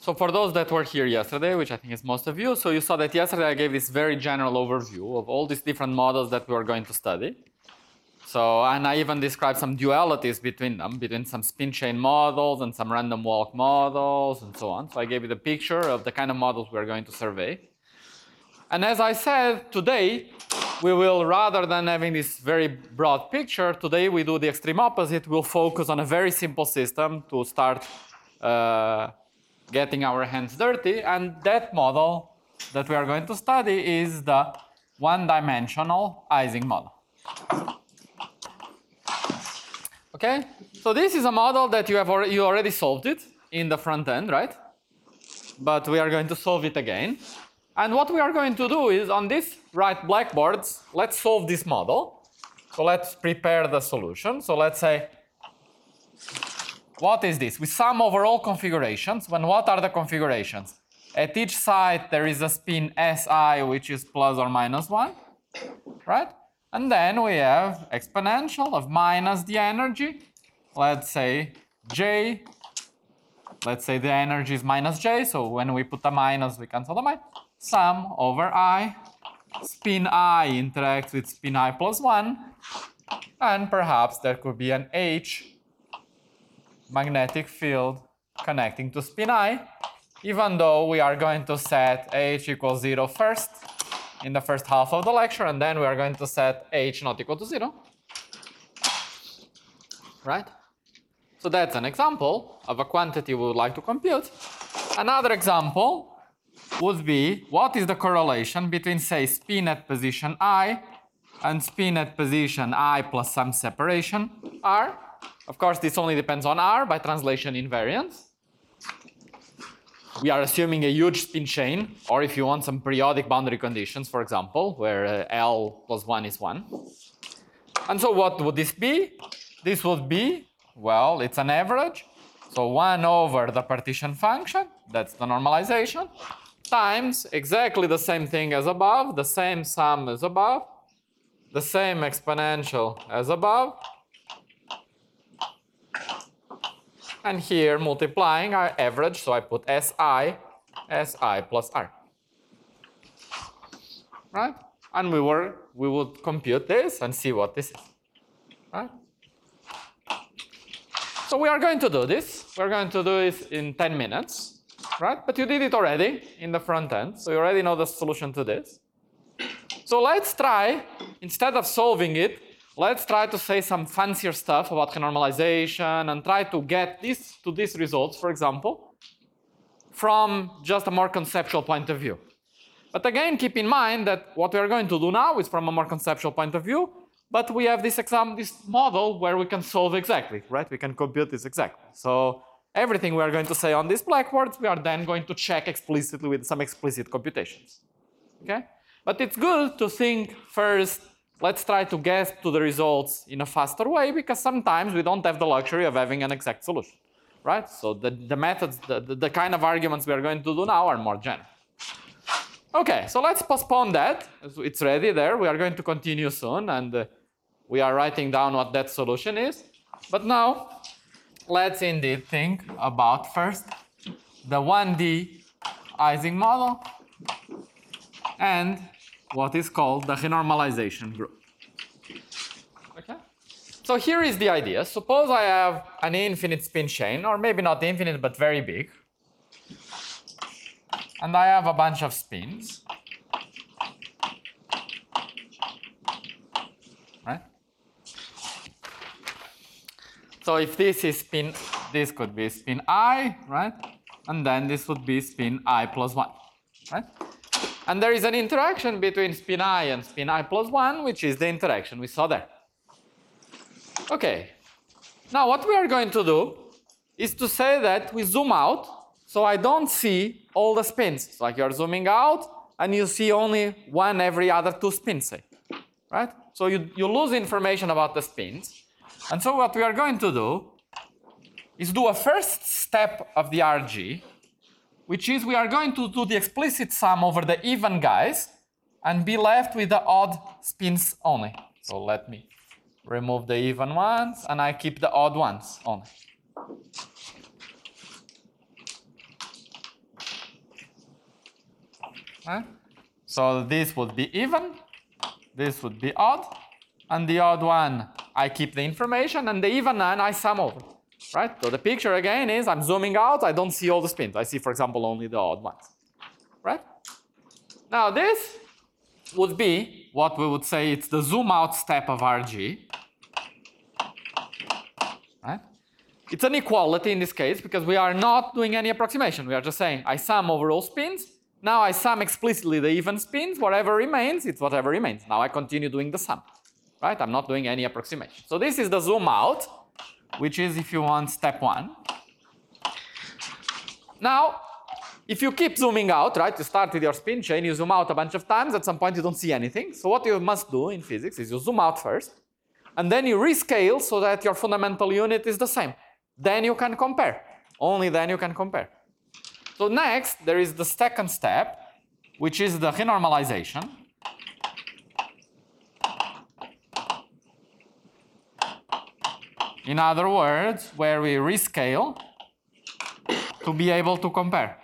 So for those that were here yesterday, which I think is most of you, so you saw that yesterday I gave this very general overview of all these different models that we are going to study. So, and I even described some dualities between them, between some spin chain models and some random walk models and so on. So I gave you the picture of the kind of models we are going to survey. And as I said, today, we will, rather than having this very broad picture, today we do the extreme opposite. We'll focus on a very simple system to start getting our hands dirty. And that model that we are going to study is the one-dimensional Ising model. Okay, so this is a model that you already solved it in the front end, right? But we are going to solve it again. And what we are going to do is on these right blackboards, let's solve this model. So let's prepare the solution. So let's say, what is this? We sum over all configurations. When what are the configurations? At each side there is a spin Si, which is plus or minus 1, right? And then we have exponential of minus the energy. Let's say J. Let's say the energy is minus J. So when we put a minus, we cancel the minus. Sum over I. Spin I interacts with spin I plus 1. And perhaps there could be an H magnetic field connecting to spin I, even though we are going to set H equals 0 first in the first half of the lecture, and then we are going to set H not equal to 0. Right? So that's an example of a quantity we would like to compute. Another example would be, what is the correlation between, say, spin at position I and spin at position I plus some separation R? Of course, this only depends on R by translation invariance. We are assuming a huge spin chain, or if you want some periodic boundary conditions, for example, where L plus 1 is 1. And so what would this be? This would be, well, it's an average. So 1 over the partition function, that's the normalization, times exactly the same thing as above, the same sum as above, the same exponential as above, and here multiplying our average, so I put Si plus R. Right? And we would compute this and see what this is. Right? So we are going to do this. We're going to do this in 10 minutes. Right? But you did it already in the front end, so you already know the solution to this. So let's try, instead of solving it, let's try to say some fancier stuff about renormalization and try to get these results, for example, from just a more conceptual point of view. But again, keep in mind that what we are going to do now is from a more conceptual point of view, but we have this model where we can solve exactly, right? We can compute this exactly. So everything we are going to say on these blackboards, we are then going to check explicitly with some explicit computations. Okay? But it's good to think first, let's try to get to the results in a faster way, because sometimes we don't have the luxury of having an exact solution, right? So the methods, the kind of arguments we are going to do now are more general. Okay, so let's postpone that. It's ready there. We are going to continue soon, and we are writing down what that solution is. But now, let's indeed think about first the 1D Ising model and what is called the renormalization group. Okay? So here is the idea. Suppose I have an infinite spin chain, or maybe not infinite, but very big. And I have a bunch of spins. Right? So if this is spin, this could be spin I, right? And then this would be spin I plus 1, right? And there is an interaction between spin I and spin I plus 1, which is the interaction we saw there. Okay. Now what we are going to do is to say that we zoom out, so I don't see all the spins. It's like you're zooming out and you see only one every other 2 spins, say. Right? So you lose information about the spins. And so what we are going to do is do a first step of the RG, which is we are going to do the explicit sum over the even guys and be left with the odd spins only. So let me remove the even ones and I keep the odd ones only. Right? So this would be even, this would be odd, and the odd one, I keep the information, and the even one, I sum over. Right? So the picture again is I'm zooming out, I don't see all the spins. I see, for example, only the odd ones. Right? Now this would be what we would say it's the zoom out step of RG. Right? It's an equality in this case because we are not doing any approximation. We are just saying I sum over all spins. Now I sum explicitly the even spins. Whatever remains, it's whatever remains. Now I continue doing the sum. Right? I'm not doing any approximation. So this is the zoom out, which is, if you want, step 1. Now, if you keep zooming out, right, you start with your spin chain, you zoom out a bunch of times, at some point you don't see anything. So what you must do in physics is you zoom out first, and then you rescale so that your fundamental unit is the same. Then you can compare. Only then you can compare. So next, there is the second step, which is the renormalization. In other words, where we rescale to be able to compare.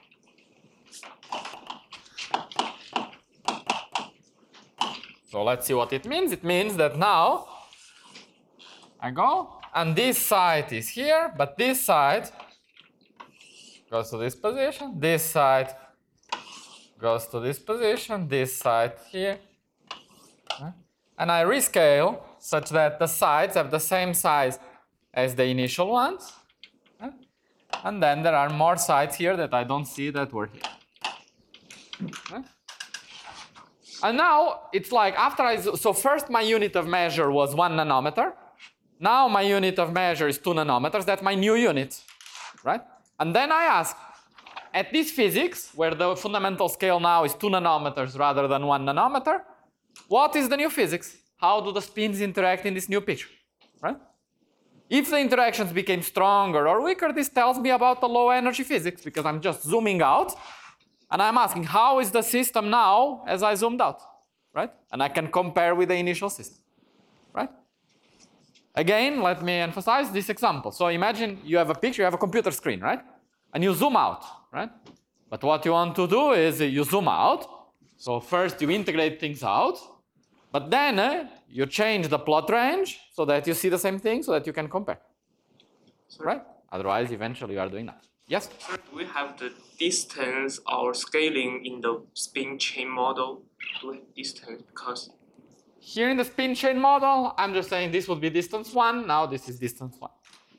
So let's see what it means. It means that now I go, and this side is here, but this side goes to this position, this side goes to this position, this side here. And I rescale such that the sides have the same size as the initial ones. And then there are more sides here that I don't see that were here. And now it's like so first my unit of measure was 1 nanometer. Now my unit of measure is 2 nanometers. That's my new unit, right? And then I ask, at this physics, where the fundamental scale now is 2 nanometers rather than 1 nanometer, what is the new physics? How do the spins interact in this new picture, right? If the interactions became stronger or weaker, this tells me about the low energy physics because I'm just zooming out and I'm asking how is the system now as I zoomed out, right? And I can compare with the initial system, right? Again, let me emphasize this example. So imagine you have a picture, you have a computer screen, right? And you zoom out, right? But what you want to do is you zoom out. So first you integrate things out, but then you change the plot range so that you see the same thing so that you can compare, right? Otherwise, eventually you are doing that. Yes? Sir, do we have the distance or scaling in the spin chain model? Do we have distance? Because here in the spin chain model, I'm just saying this would be distance 1. Now this is distance 1.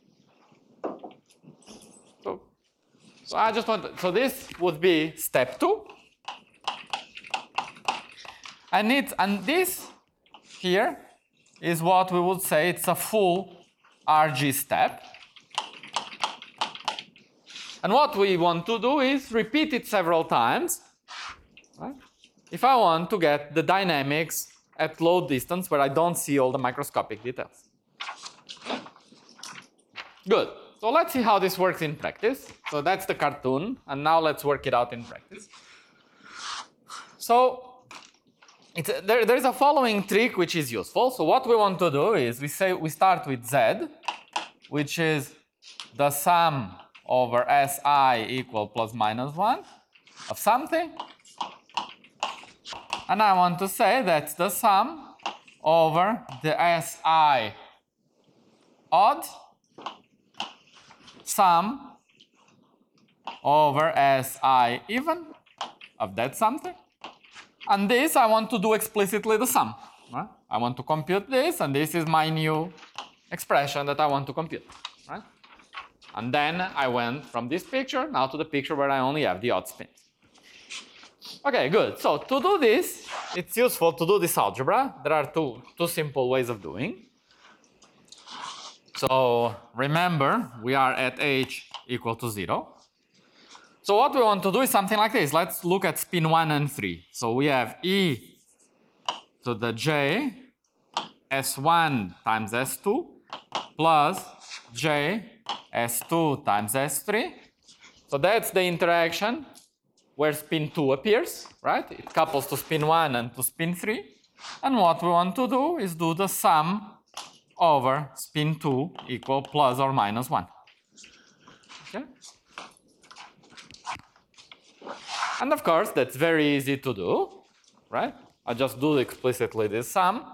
So I just want so this would be step 2. And this here is what we would say it's a full RG step. And what we want to do is repeat it several times, right? If I want to get the dynamics at low distance where I don't see all the microscopic details. Good. So let's see how this works in practice. So that's the cartoon, and now let's work it out in practice. So there's a following trick which is useful. So what we want to do is we start with Z, which is the sum over Si equal plus minus 1 of something. And I want to say that's the sum over the Si odd sum over Si even of that something. And this I want to do explicitly the sum. Right? I want to compute this, and this is my new expression that I want to compute. Right? And then I went from this picture now to the picture where I only have the odd spins. Okay, good. So to do this, it's useful to do this algebra. There are two simple ways of doing. So remember, we are at h equal to 0. So what we want to do is something like this. Let's look at spin 1 and 3. So we have e to the j s1 times s2 plus j s2 times s3. So that's the interaction where spin 2 appears, right? It couples to spin 1 and to spin 3. And what we want to do is do the sum over spin 2 equal plus or minus 1. Okay? And of course, that's very easy to do, right? I just do explicitly this sum,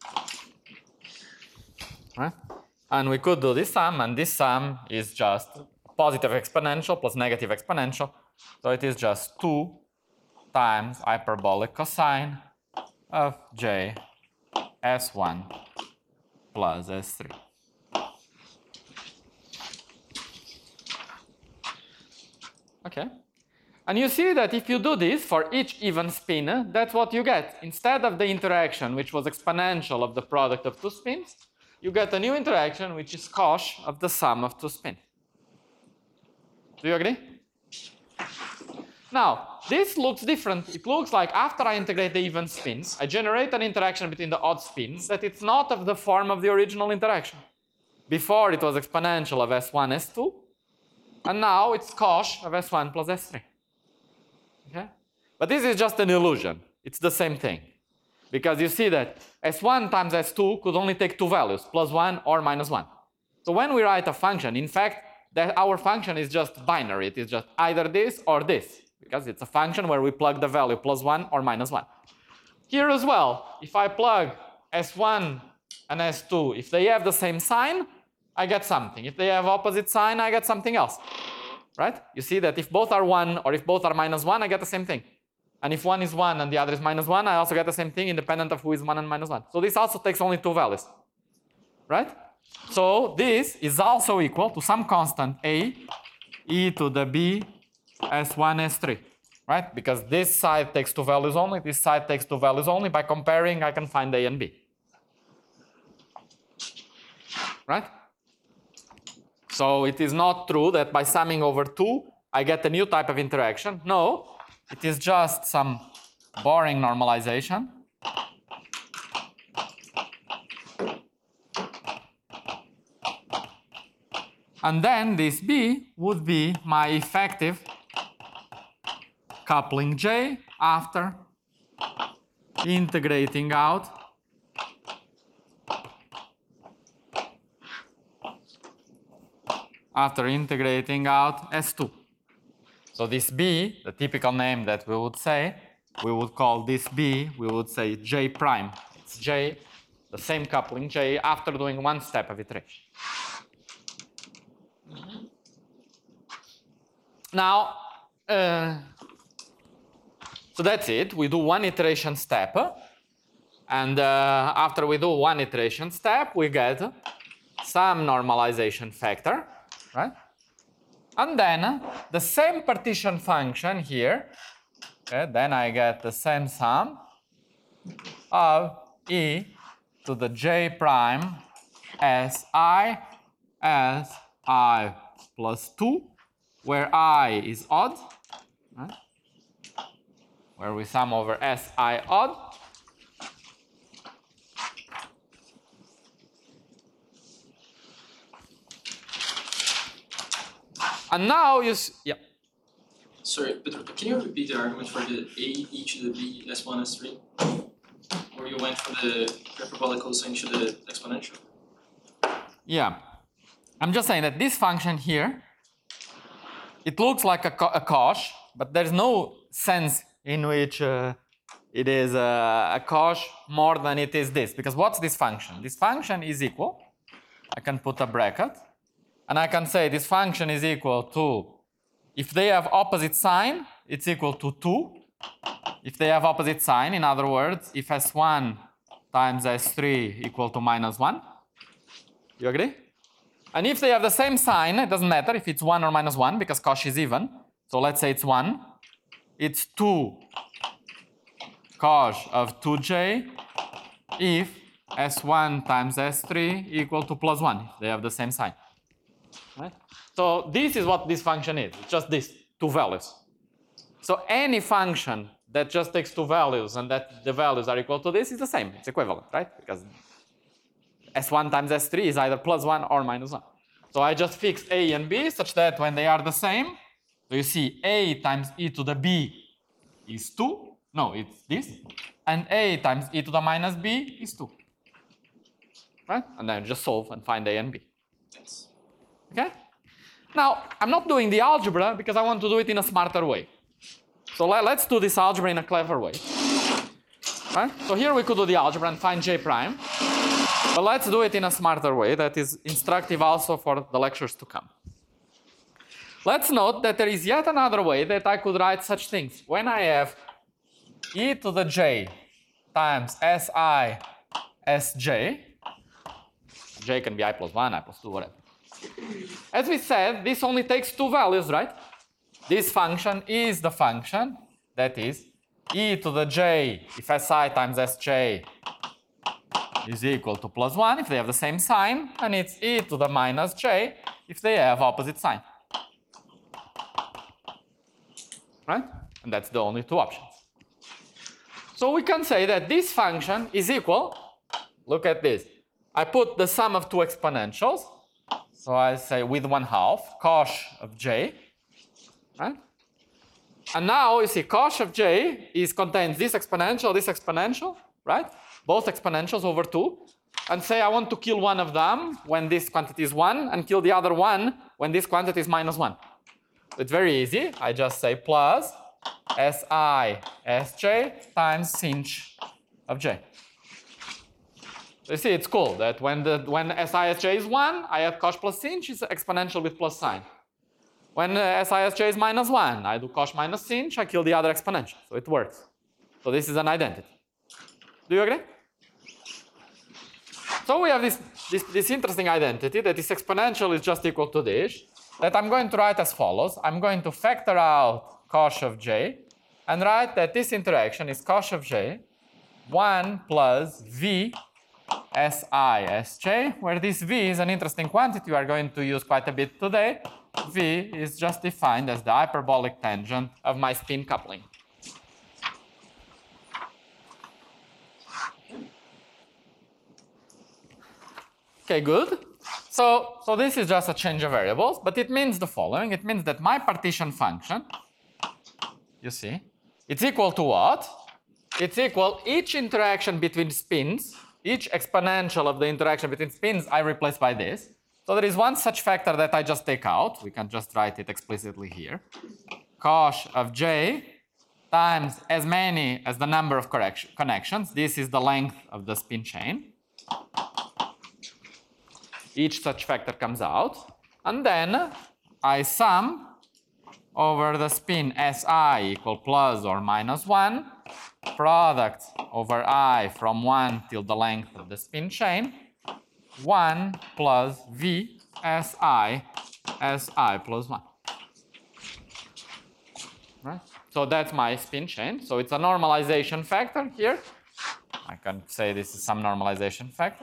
right? And we could do this sum, and this sum is just positive exponential plus negative exponential. So it is just 2 times hyperbolic cosine of j s1 plus s3. Okay. And you see that if you do this for each even spin, that's what you get. Instead of the interaction, which was exponential of the product of two spins, you get a new interaction, which is cosh of the sum of two spins. Do you agree? Now, this looks different. It looks like after I integrate the even spins, I generate an interaction between the odd spins that it's not of the form of the original interaction. Before it was exponential of S1, S2, and now it's cosh of S1 plus S3. Okay? But this is just an illusion. It's the same thing. Because you see that S1 times S2 could only take two values, plus 1 or minus 1. So when we write a function, in fact, our function is just binary. It is just either this or this. Because it's a function where we plug the value plus 1 or minus 1. Here as well, if I plug S1 and S2, if they have the same sign, I get something. If they have opposite sign, I get something else. Right? You see that if both are 1 or if both are minus 1, I get the same thing. And if one is 1 and the other is minus 1, I also get the same thing independent of who is 1 and minus 1. So this also takes only two values. Right? So this is also equal to some constant a e to the b s1 s3. Right? Because this side takes two values only, this side takes two values only. By comparing, I can find a and b. Right? So it is not true that by summing over 2, I get a new type of interaction. No, it is just some boring normalization. And then this B would be my effective coupling J after integrating out S2. So this B, the typical name that we would say, we would call this B, we would say J prime. It's J, the same coupling J after doing one step of iteration. Now, so that's it. We do one iteration step. And after we do one iteration step, we get some normalization factor. Right? And then the same partition function here, okay, then I get the same sum of e to the j prime si plus 2, where I is odd, right? Where we sum over si odd. And now you yeah. Sorry, but can you repeat the argument for the a e to the b s1 s3, where you went from the hyperbolic cosine to the exponential? Yeah, I'm just saying that this function here, it looks like a cosh, but there's no sense in which it is a cosh more than it is this. Because what's this function? This function is equal. I can put a bracket. And I can say this function is equal to, if they have opposite sign, it's equal to 2. If they have opposite sign, in other words, if S1 times S3 equal to minus 1. You agree? And if they have the same sign, it doesn't matter if it's 1 or minus 1, because cosh is even. So let's say it's 1. It's 2 cosh of 2j if S1 times S3 equal to plus 1, if they have the same sign. Right? So this is what this function is. It's just this, two values. So any function that just takes two values and that the values are equal to this is the same. It's equivalent, right? Because S1 times S3 is either plus 1 or minus 1. So I just fix A and B such that when they are the same, so you see A times e to the B is 2. No, it's this. And A times e to the minus B is 2. Right? And then just solve and find A and B. Yes. Okay? Now, I'm not doing the algebra because I want to do it in a smarter way. So let's do this algebra in a clever way. Right? So here we could do the algebra and find J prime. But let's do it in a smarter way that is instructive also for the lectures to come. Let's note that there is yet another way that I could write such things. When I have e to the j times si sj, j can be I plus 1, I plus 2, whatever. As we said, this only takes two values, right? This function is the function that is e to the j if si times sj is equal to plus 1 if they have the same sign, and it's e to the minus j if they have opposite sign. Right? And that's the only two options. So we can say that this function is equal, look at this. I put the sum of two exponentials, so I say with 1/2 cosh of j, right? And now you see cosh of j contains this exponential, right? Both exponentials over 2. And say I want to kill one of them when this quantity is 1 and kill the other one when this quantity is minus 1. It's very easy. I just say plus si sj times sinh of j. So you see, it's cool that when si sj is 1, I add cosh plus sinh, it's exponential with plus sign. When si sj is minus 1, I do cosh minus sinh, I kill the other exponential. So it works. So this is an identity. Do you agree? So we have this interesting identity that this exponential is just equal to this, that I'm going to write as follows. I'm going to factor out cosh of j and write that this interaction is cosh of j 1 plus v si sj, where this v is an interesting quantity we are going to use quite a bit today. V is just defined as the hyperbolic tangent of my spin coupling. Okay, good. So this is just a change of variables, but it means the following. It means that my partition function, you see, it's equal to what? It's equal each interaction between spins, each exponential of the interaction between spins I replace by this. So there is one such factor that I just take out. We can just write it explicitly here. Cosh of j times as many as the number of connections. This is the length of the spin chain. Each such factor comes out. And then I sum over the spin si equal plus or minus 1, product over I from 1 till the length of the spin chain, 1 plus v si plus 1. Right? So that's my spin chain. So it's a normalization factor here. I can say this is some normalization factor.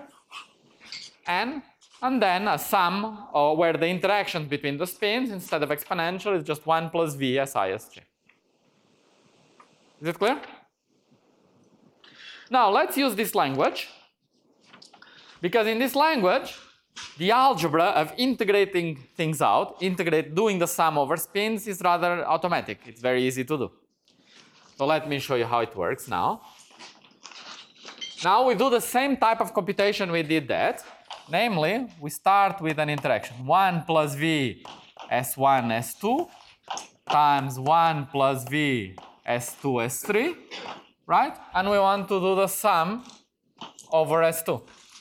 And then a sum where the interaction between the spins instead of exponential is just 1 plus v si sj. Is it clear? Now let's use this language, because in this language the algebra of integrating things out, doing the sum over spins, is rather automatic. It's very easy to do. So let me show you how it works now. Now we do the same type of computation we did that. Namely, we start with an interaction 1 plus v s1 s2 times 1 plus v s2 s3, right? And we want to do the sum over s2,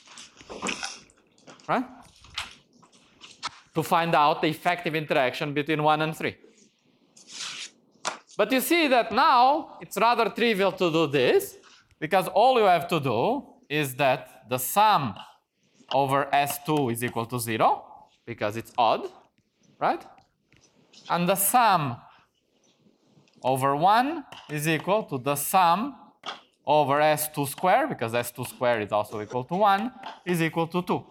right? To find out the effective interaction between 1 and 3. But you see that now it's rather trivial to do this, because all you have to do is that the sum over S2 is equal to 0, because it's odd, right? And the sum over 1 is equal to the sum over S2 squared, because S2 squared is also equal to 1, is equal to 2.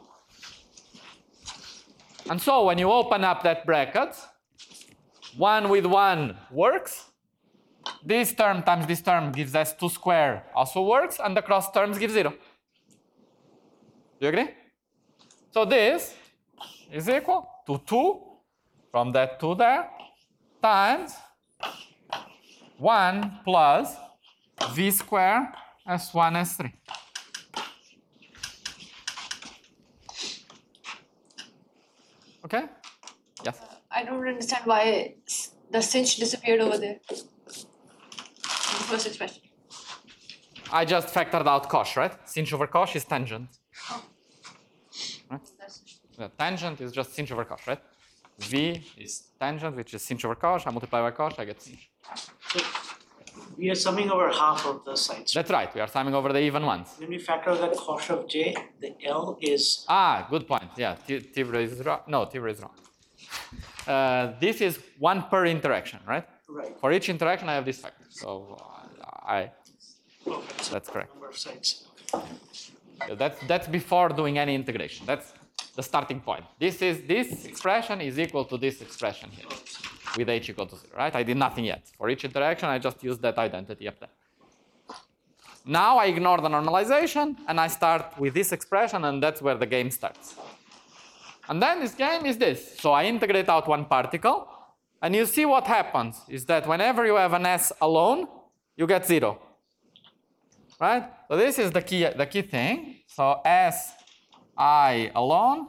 And so when you open up that bracket, 1 with 1 works. This term times this term gives S2 squared, also works, and the cross terms give 0. Do you agree? So this is equal to 2, from that 2 there, times 1 plus v squared s1 s3. Okay? Yes? I don't understand why the sinh disappeared over there. First expression. I just factored out cosh, right? Sinh over cosh is tangent. Right? The tangent is just sinh over cosh, right? V is tangent, which is sinh over cosh. I multiply by cosh, I get sinh. So we are summing over half of the sides. That's right. We are summing over the even ones. When we factor out the cosh of j, the L is. Ah, good point. Yeah, Tibra is wrong. No, Tibra is wrong. This is one per interaction, right? Right. For each interaction, I have this factor. So Okay, so that's correct. number of sides. Yeah, that's before doing any integration. That's the starting point. This expression is equal to this expression here, with h equal to 0, right? I did nothing yet. For each interaction, I just used that identity up there. Now I ignore the normalization, and I start with this expression, and that's where the game starts. And then this game is this. So I integrate out one particle, and you see what happens is that whenever you have an s alone, you get 0. Right? So this is the key thing. So s I alone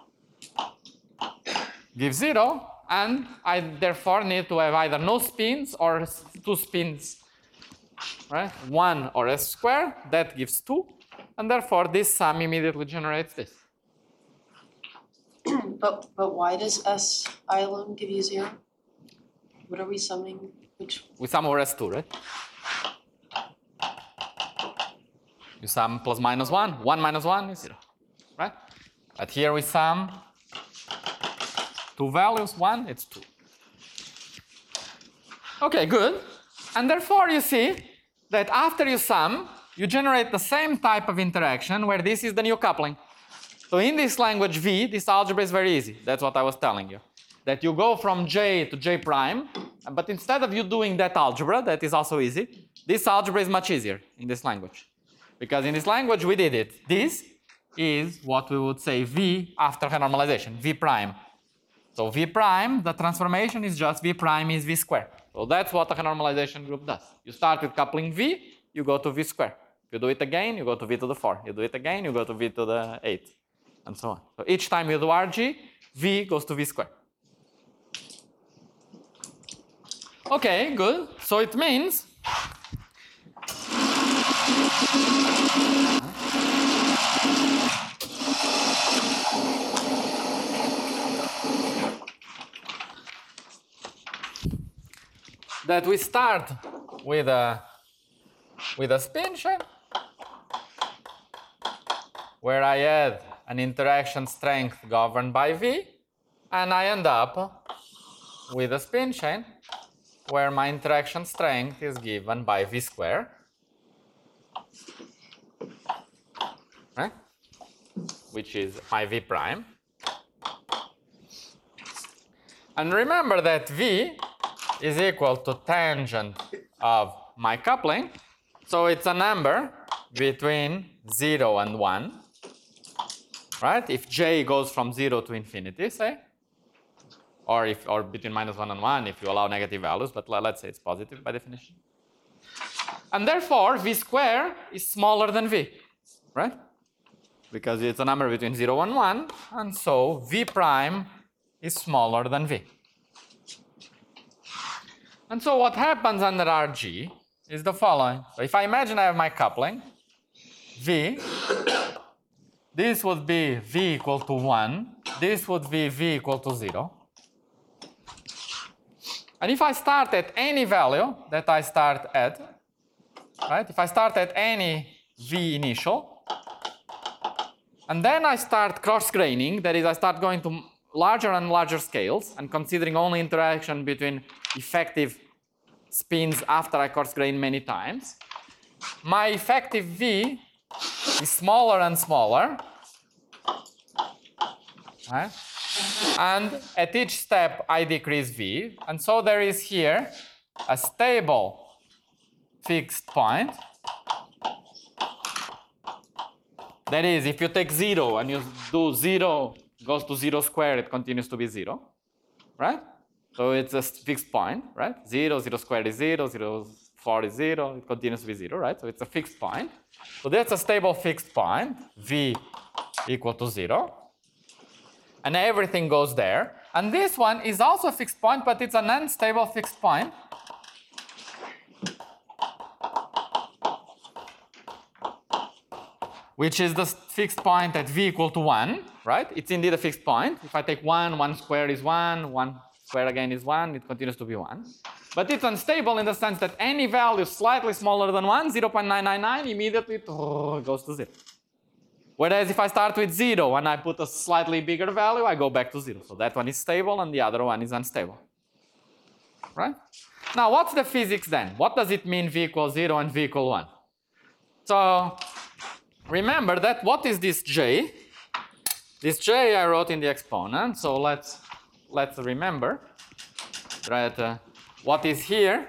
gives 0, and I therefore need to have either no spins or 2 spins. Right? 1 or s squared, that gives 2, and therefore this sum immediately generates this. But why does S I alone give you 0? What are we summing? Which? We sum over s2, right? You sum plus minus 1. 1 minus 1 is 0. Right? But here we sum 2 values. 1, it's 2. Okay, good. And therefore you see that after you sum, you generate the same type of interaction where this is the new coupling. So in this language V, this algebra is very easy. That's what I was telling you. That you go from J to J prime, but instead of you doing that algebra, that is also easy, this algebra is much easier in this language. Because in this language we did it. This is what we would say V after renormalization, V prime. So V prime, the transformation is just V prime is V squared. So that's what the renormalization group does. You start with coupling V, you go to V squared. If you do it again, you go to V to the 4. You do it again, you go to V to the 8. And so on. So each time you do RG, V goes to V squared. Okay, good. So it means that we start with a spin chain where I add an interaction strength governed by V, and I end up with a spin chain where my interaction strength is given by V squared, right? Which is my V prime. And remember that V is equal to tangent of my coupling, so it's a number between 0 and 1. Right? If j goes from 0 to infinity, say, or between minus 1 and 1 if you allow negative values, but let's say it's positive by definition. And therefore, V squared is smaller than V, right? Because it's a number between 0 and 1, and so V prime is smaller than V. And so what happens under RG is the following. So if I imagine I have my coupling, V, this would be V equal to 1. This would be V equal to 0. And if I start at any value that I start at, right? If I start at any V initial, and then I start cross-graining, that is, I start going to larger and larger scales and considering only interaction between effective spins after I cross-grain many times, my effective V is smaller and smaller, right? And at each step I decrease V, and so there is here a stable fixed point. That is, if you take 0 and you do 0 goes to 0 squared, it continues to be 0, right? So it's a fixed point, right? 0, 0 squared is 0, 0, 4 is 0, it continues to be 0, right? So it's a fixed point. So that's a stable fixed point, V equal to 0. And everything goes there. And this one is also a fixed point, but it's an unstable fixed point. which is the fixed point at v equal to 1, right? It's indeed a fixed point. If I take 1, 1 square is 1, 1 square again is 1, it continues to be 1. But it's unstable in the sense that any value slightly smaller than 1, 0.999, immediately goes to 0. Whereas if I start with 0 and I put a slightly bigger value, I go back to 0. So that one is stable and the other one is unstable. Right? Now, what's the physics then? What does it mean v equals 0 and v equal 1? So, remember that what is this j? This j I wrote in the exponent, so let's remember that what is here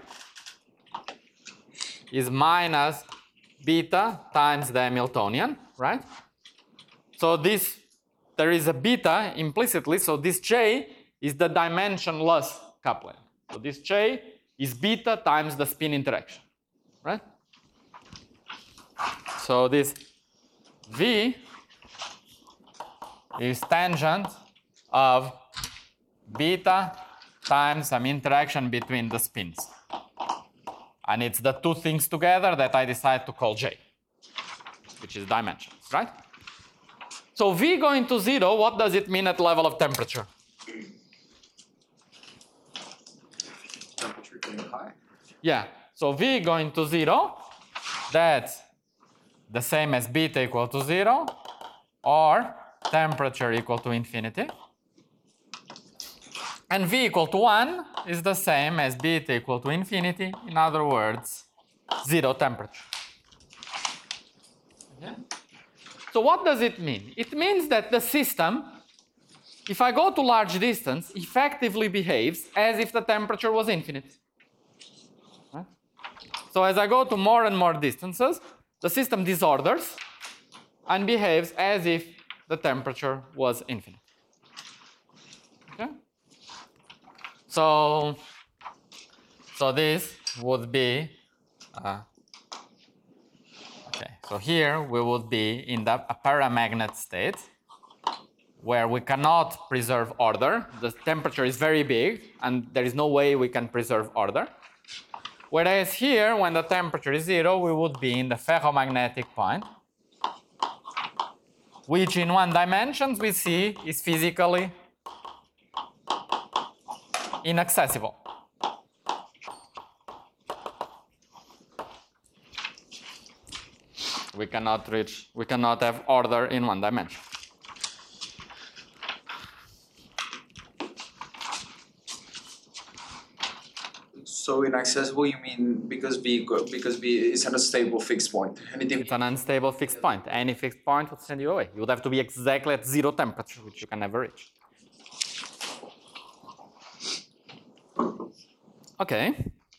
is minus beta times the Hamiltonian, right? So there is a beta implicitly, so this j is the dimensionless coupling. So this j is beta times the spin interaction, right? So this v is tangent of beta times some interaction between the spins. And it's the two things together that I decide to call j, which is dimensions, right? So v going to 0, what does it mean at level of temperature? Temperature getting high. Yeah, so v going to 0, that's the same as beta equal to 0 or temperature equal to infinity. And v equal to 1 is the same as beta equal to infinity. In other words, 0 temperature. Okay. So what does it mean? It means that the system, if I go to large distance, effectively behaves as if the temperature was infinite. Right? So as I go to more and more distances, the system disorders and behaves as if the temperature was infinite. Okay? So this would be, okay, so here we would be in the paramagnet state where we cannot preserve order. The temperature is very big and there is no way we can preserve order. Whereas here, when the temperature is 0, we would be in the ferromagnetic point, which in one dimension we see is physically inaccessible. We cannot have order in one dimension. So inaccessible, you mean because v is an unstable fixed point. Anything It's an unstable fixed point. Any fixed point would send you away. You would have to be exactly at 0 temperature, which you can never reach. Okay.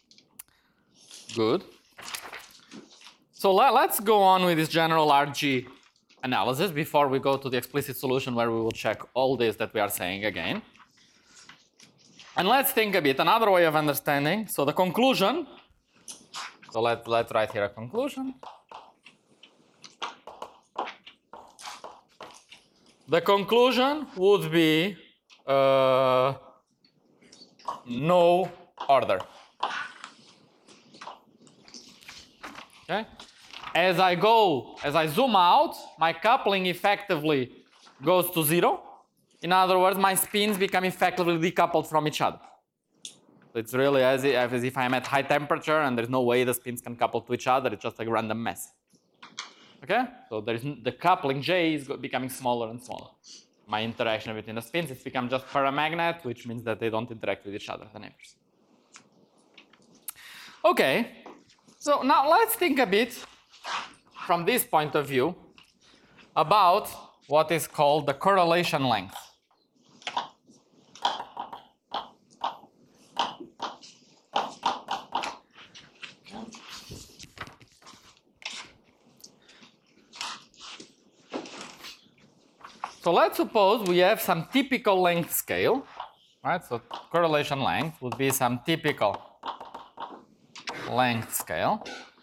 Good. So let's go on with this general RG analysis before we go to the explicit solution where we will check all this that we are saying again. And let's think a bit, another way of understanding. So the conclusion, so let's write here a conclusion. The conclusion would be no order. Okay? As I zoom out, my coupling effectively goes to 0. In other words, my spins become effectively decoupled from each other. So it's really as if I'm at high temperature and there's no way the spins can couple to each other. It's just like a random mess. Okay? So the coupling J is becoming smaller and smaller. My interaction between the spins, it's become just paramagnet, which means that they don't interact with each other, the neighbors. Okay. So now let's think a bit from this point of view about what is called the correlation length. So let's suppose we have some typical length scale, right? So correlation length would be some typical length scale,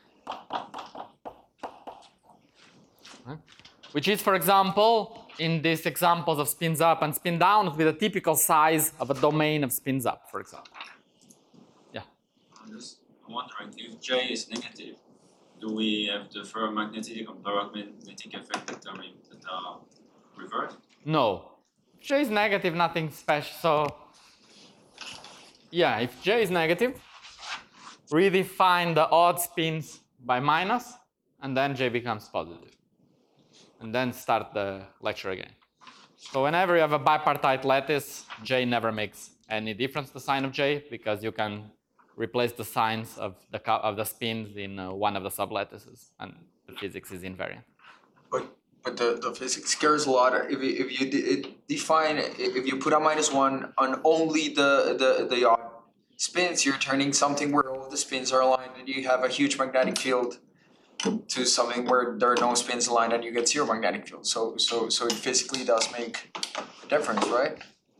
right? Which is, for example, in these examples of spins up and spin down, would be the typical size of a domain of spins up, for example. Yeah. I'm wondering if J is negative, do we have the ferromagnetic and paramagnetic effect that are reversed? No. If J is negative, nothing special. So, yeah, if J is negative, redefine the odd spins by minus, and then J becomes positive. And then start the lecture again. So whenever you have a bipartite lattice, J never makes any difference, the sign of J, because you can replace the signs of the spins in one of the sublattices, and the physics is invariant. But the physics cares a lot. If you put a -1 on only the odd spins, you're turning something where all the spins are aligned and you have a huge magnetic field to something where there are no spins aligned and you get zero magnetic field. So it physically does make a difference, right?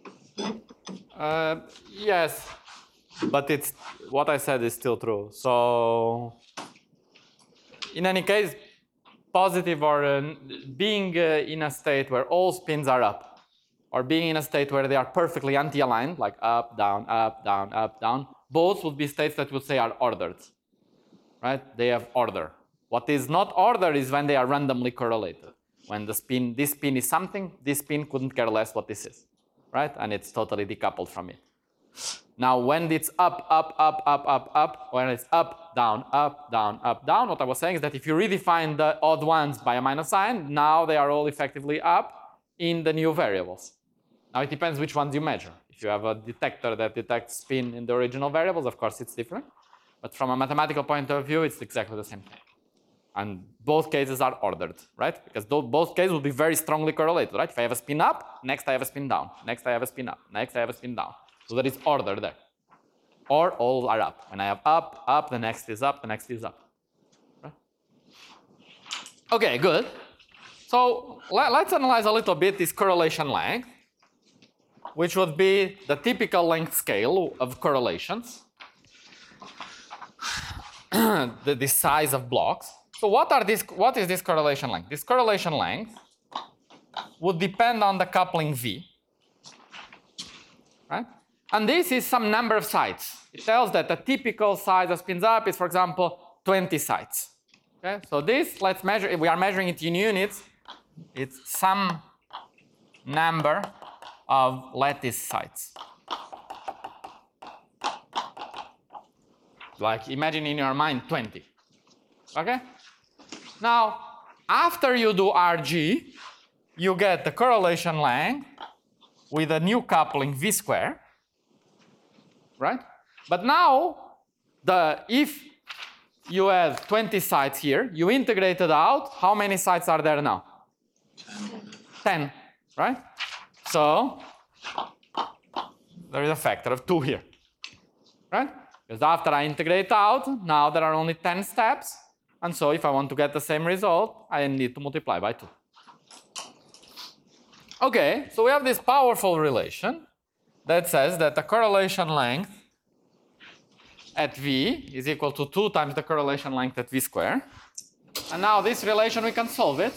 Yes, but it's what I said is still true. So in any case, positive or being in a state where all spins are up, or being in a state where they are perfectly anti-aligned, like up, down, up, down, up, down, both would be states that would say are ordered, right? They have order. What is not ordered is when they are randomly correlated. When this spin is something, this spin couldn't care less what this is, right? And it's totally decoupled from it. Now, when it's up, up, up, up, up, up, when it's up, down, up, down, up, down, what I was saying is that if you redefine the odd ones by a minus sign, now they are all effectively up in the new variables. Now, it depends which ones you measure. If you have a detector that detects spin in the original variables, of course, it's different. But from a mathematical point of view, it's exactly the same thing. And both cases are ordered, right? Because both cases will be very strongly correlated, right? If I have a spin up, next I have a spin down. Next I have a spin up. Next I have a spin down. So there is order there. Or all are up. When I have up, up, the next is up, the next is up. Right? Okay, good. So let's analyze a little bit this correlation length, which would be the typical length scale of correlations. The size of blocks. So what is this correlation length? This correlation length would depend on the coupling V, right? And this is some number of sites. It tells that the typical size of spins up is, for example, 20 sites. Okay, so this, let's measure, we are measuring it in units. It's some number of lattice sites. Like, imagine in your mind 20. Okay? Now, after you do RG, you get the correlation length with a new coupling V square, right? But now, if you have 20 sites here, you integrated out, how many sites are there now? 10, right? So, there is a factor of 2 here, right? Because after I integrate out, now there are only 10 steps. And so if I want to get the same result, I need to multiply by 2. Okay, so we have this powerful relation that says that the correlation length at V is equal to 2 times the correlation length at V square. And now this relation, we can solve it.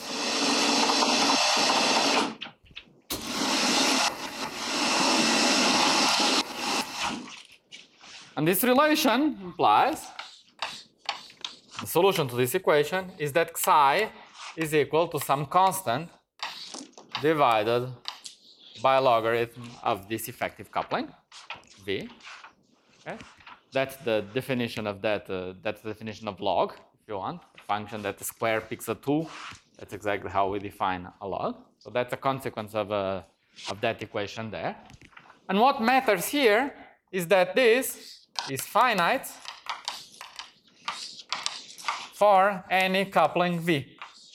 And this relation implies the solution to this equation is that psi is equal to some constant divided by a logarithm of this effective coupling, V. Okay? That's the definition of that. That's the definition of log, if you want. A function that the square picks a 2. That's exactly how we define a log. So that's a consequence of that equation there. And what matters here is that this is finite for any coupling V.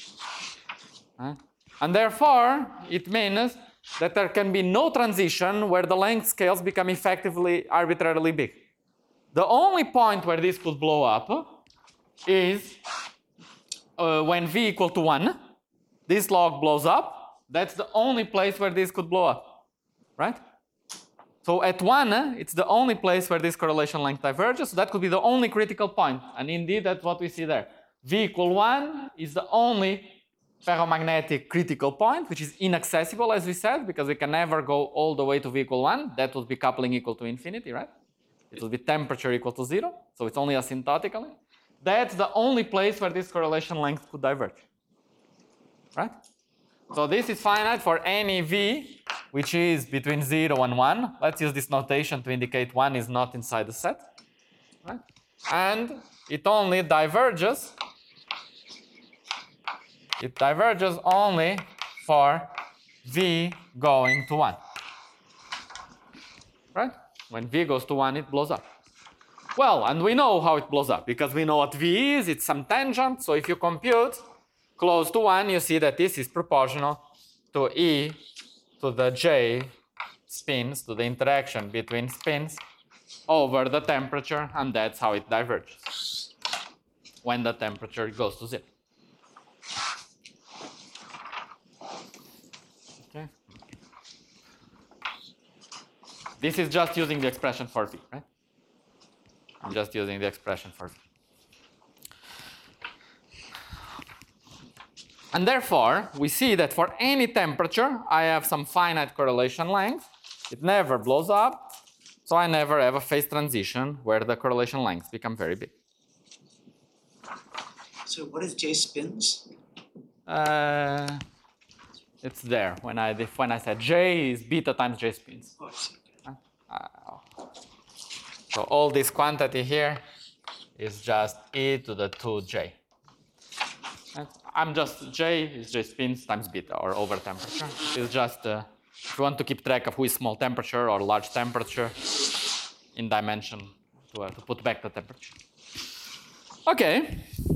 And therefore, it means that there can be no transition where the length scales become effectively arbitrarily big. The only point where this could blow up is when V equal to 1. This log blows up. That's the only place where this could blow up, right? So at 1, it's the only place where this correlation length diverges. So that could be the only critical point. And indeed, that's what we see there. V equal 1 is the only ferromagnetic critical point, which is inaccessible, as we said, because we can never go all the way to V equal 1. That would be coupling equal to infinity, right? It will be temperature equal to 0. So it's only asymptotically. that's the only place where this correlation length could diverge. Right? So this is finite for any v which is between 0 and 1. Let's use this notation to indicate 1 is not inside the set. Right? And it only diverges. It diverges only for v going to 1. Right? When v goes to 1, it blows up. Well, and we know how it blows up because we know what v is. It's some tangent. So if you compute close to 1, you see that this is proportional to e to the j spins, to the interaction between spins over the temperature, and that's how it diverges when the temperature goes to 0. Okay. This is just using the expression for v, right? I'm just using the expression for v. And therefore, we see that for any temperature, I have some finite correlation length. It never blows up, so I never have a phase transition where the correlation lengths become very big. So what is J spins? It's there when I said J is beta times J spins. Oh, I see. So all this quantity here is just e to the 2j. I'm just j is j spins times beta, or over temperature. It's just if you want to keep track of who is small temperature or large temperature in dimension to put back the temperature. Okay.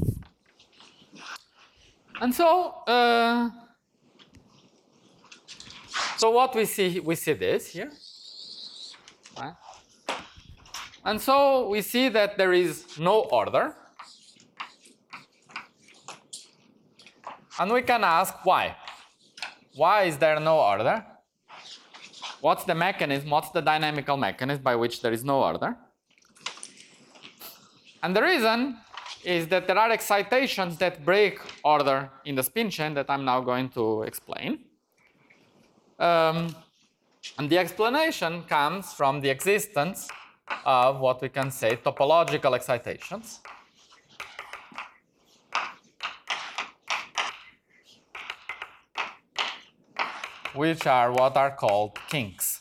And so what we see this here, right? And so we see that there is no order. And we can ask why. Why is there no order? What's the mechanism? What's the dynamical mechanism by which there is no order? And the reason is that there are excitations that break order in the spin chain that I'm now going to explain. And the explanation comes from the existence of what we can say topological excitations. Which are what are called kinks.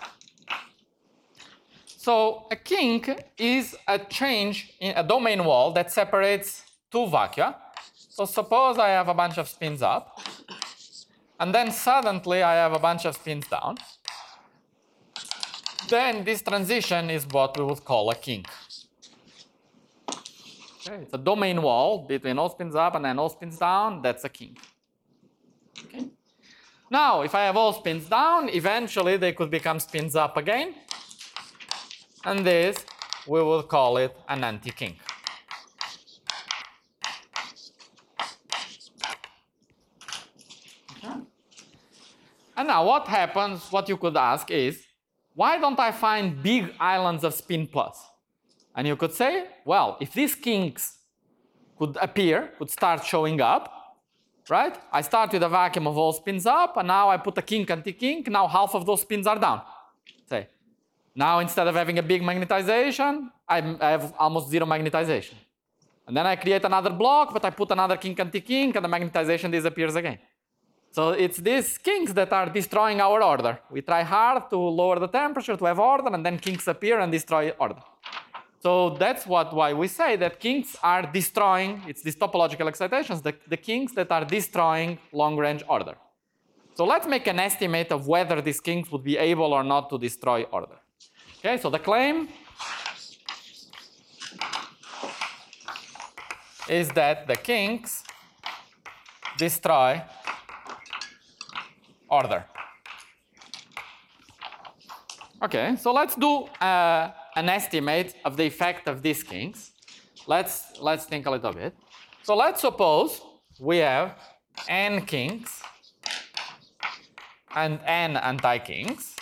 So a kink is a change in a domain wall that separates two vacua. So suppose I have a bunch of spins up, and then suddenly I have a bunch of spins down. Then this transition is what we would call a kink. Okay, it's a domain wall between all spins up and then all spins down. That's a kink. Okay. Now, if I have all spins down, eventually they could become spins up again. And this, we will call it an anti-kink. Okay. And now what happens, what you could ask is, why don't I find big islands of spin plus? And you could say, well, if these kinks could appear, could start showing up, right? I start with a vacuum of all spins up, and now I put a kink, anti-kink, now half of those spins are down. Say, now instead of having a big magnetization, I have almost zero magnetization. And then I create another block, but I put another kink, anti-kink, and the magnetization disappears again. So it's these kinks that are destroying our order. We try hard to lower the temperature, to have order, and then kinks appear and destroy order. So that's why we say that kinks are destroying, it's these topological excitations, the kinks that are destroying long-range order. So let's make an estimate of whether these kinks would be able or not to destroy order. Okay, so the claim is that the kinks destroy order. Okay, so let's do an estimate of the effect of these kinks. Let's think a little bit. So let's suppose we have n kinks and n anti-kinks,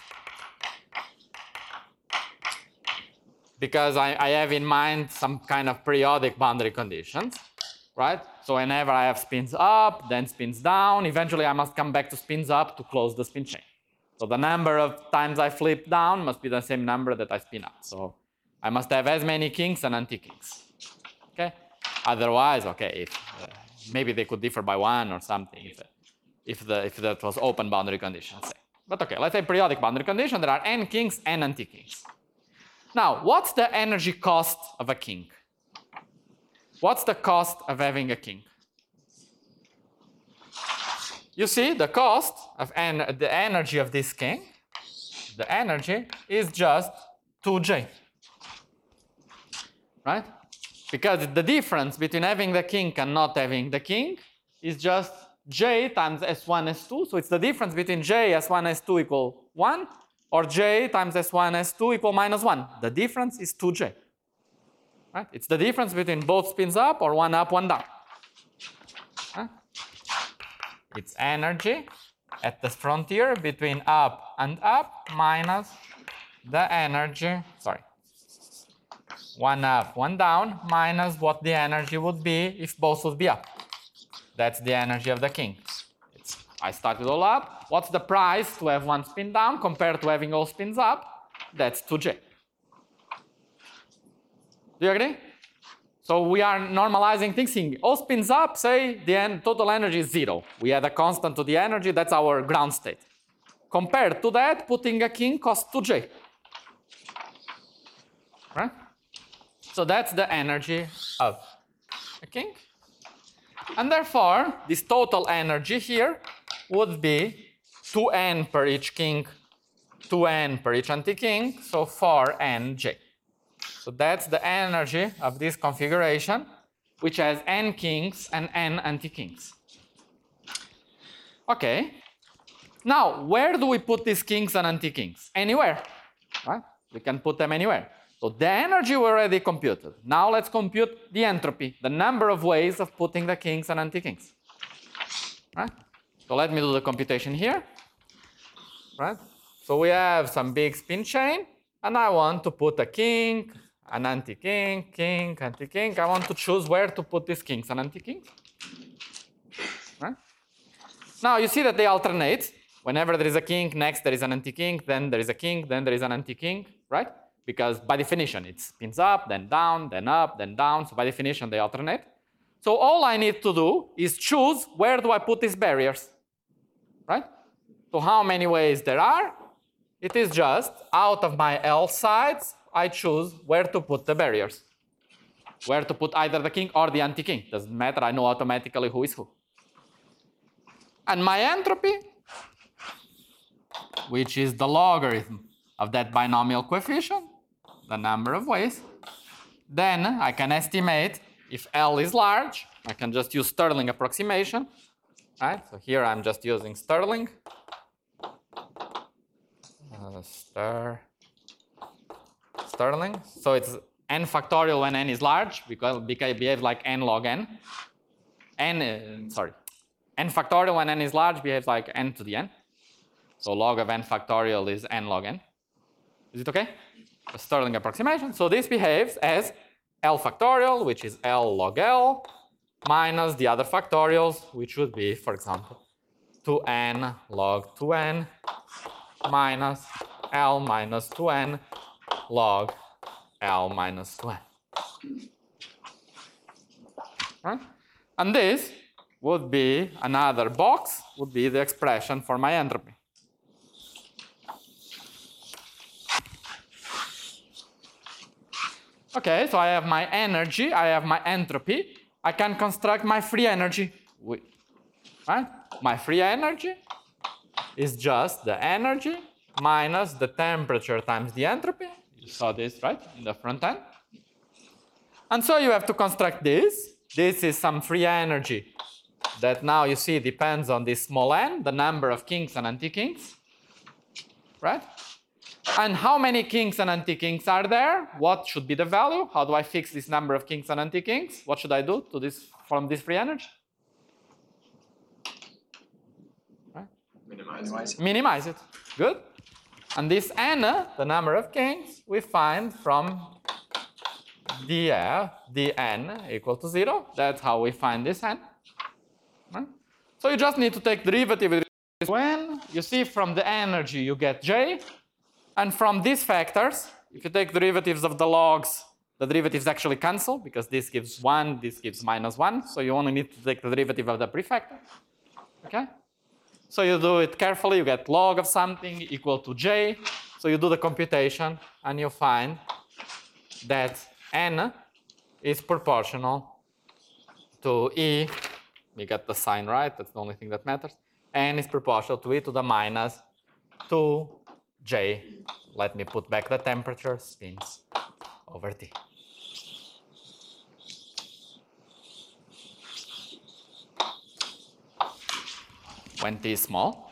because I have in mind some kind of periodic boundary conditions, right? So whenever I have spins up, then spins down, eventually I must come back to spins up to close the spin chain. So the number of times I flip down must be the same number that I spin up. So I must have as many kinks and anti-kinks. Okay? Otherwise, okay, maybe they could differ by 1 or something if that was open boundary condition, say. But okay, let's say periodic boundary condition, there are n kings, n anti-kings. Now, what's the energy cost of a king? What's the cost of having a king? You see, the cost of the energy of this king, the energy is just 2j. Right? Because the difference between having the king and not having the king is just j times s1, s2. So it's the difference between j, s1, s2 equal 1, or j times s1, s2 equal minus 1. The difference is 2j. Right? It's the difference between both spins up or one up, one down. Right? It's energy at the frontier between up and up minus the energy, one up, one down, minus what the energy would be if both would be up. That's the energy of the king. I started all up. What's the price to have one spin down compared to having all spins up? That's 2j. Do you agree? So we are normalizing things. All spins up, say the total energy is 0. We add a constant to the energy, that's our ground state. Compared to that, putting a king costs 2j. Right? So that's the energy of a king. And therefore, this total energy here would be 2n per each king, 2n per each anti-king, so 4nj. So that's the energy of this configuration, which has n kings and n anti-kings. Okay. Now, where do we put these kings and anti-kings? Anywhere. Right? We can put them anywhere. So the energy we already computed. Now let's compute the entropy, the number of ways of putting the kings and anti-kings. Right? So let me do the computation here. Right? So we have some big spin chain, and I want to put a king, an anti-king, king, anti-king. I want to choose where to put these kings and anti-kings. Right? Now you see that they alternate. Whenever there is a king, next there is an anti-king, then there is a king, then there is an anti-king, right? Because by definition it spins up, then down, then up, then down. So by definition they alternate. So all I need to do is choose where do I put these barriers, right? So how many ways there are? It is just out of my L sides, I choose where to put the barriers. Where to put either the king or the anti-king. Doesn't matter, I know automatically who is who. And my entropy, which is the logarithm of that binomial coefficient, the number of ways, then I can estimate if L is large. I can just use Stirling approximation. Right? So here I'm just using Stirling. Stirling. So it's n factorial when n is large, because it behaves like n log n. N factorial when n is large behaves like n to the n. So log of n factorial is n log n. Is it okay? A Stirling approximation. So this behaves as L factorial, which is L log L, minus the other factorials, which would be, for example, 2n log 2n minus L minus 2n log L minus 2n. Right? And this would be another box, would be the expression for my entropy. Okay, so I have my energy, I have my entropy. I can construct my free energy. Right? My free energy is just the energy minus the temperature times the entropy. You saw this, right, in the front end. And so you have to construct this. This is some free energy that now you see depends on this small n, the number of kings and anti-kings. Right? And how many kings and anti-kings are there? What should be the value? How do I fix this number of kings and anti-kings? What should I do to this from this free energy? Right? Minimize it. Minimize it. Good. And this n, the number of kings, we find from dn equal to 0. That's how we find this n. Right? So you just need to take derivative with this when you see from the energy you get j. And from these factors, if you take derivatives of the logs the derivatives actually cancel because this gives 1, this gives -1. So you only need to take the derivative of the prefactor. Okay? So you do it carefully. You get log of something equal to j. So you do the computation and you find that n is proportional to e. We got the sign right. That's the only thing that matters. N is proportional to e to the minus 2j. Let me put back the temperature spins over T. When T is small.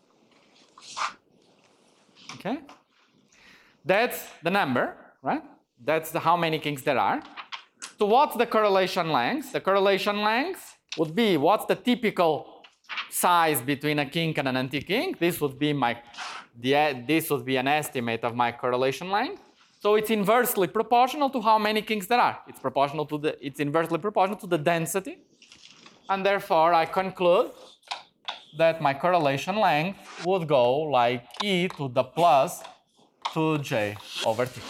Okay? That's the number, right? That's how many kinks there are. So what's the correlation length? The correlation length would be what's the typical size between a kink and an anti-kink. This would be an estimate of my correlation length. So it's inversely proportional to how many kinks there are. It's inversely proportional to the density. And therefore I conclude that my correlation length would go like e to the plus 2j over T.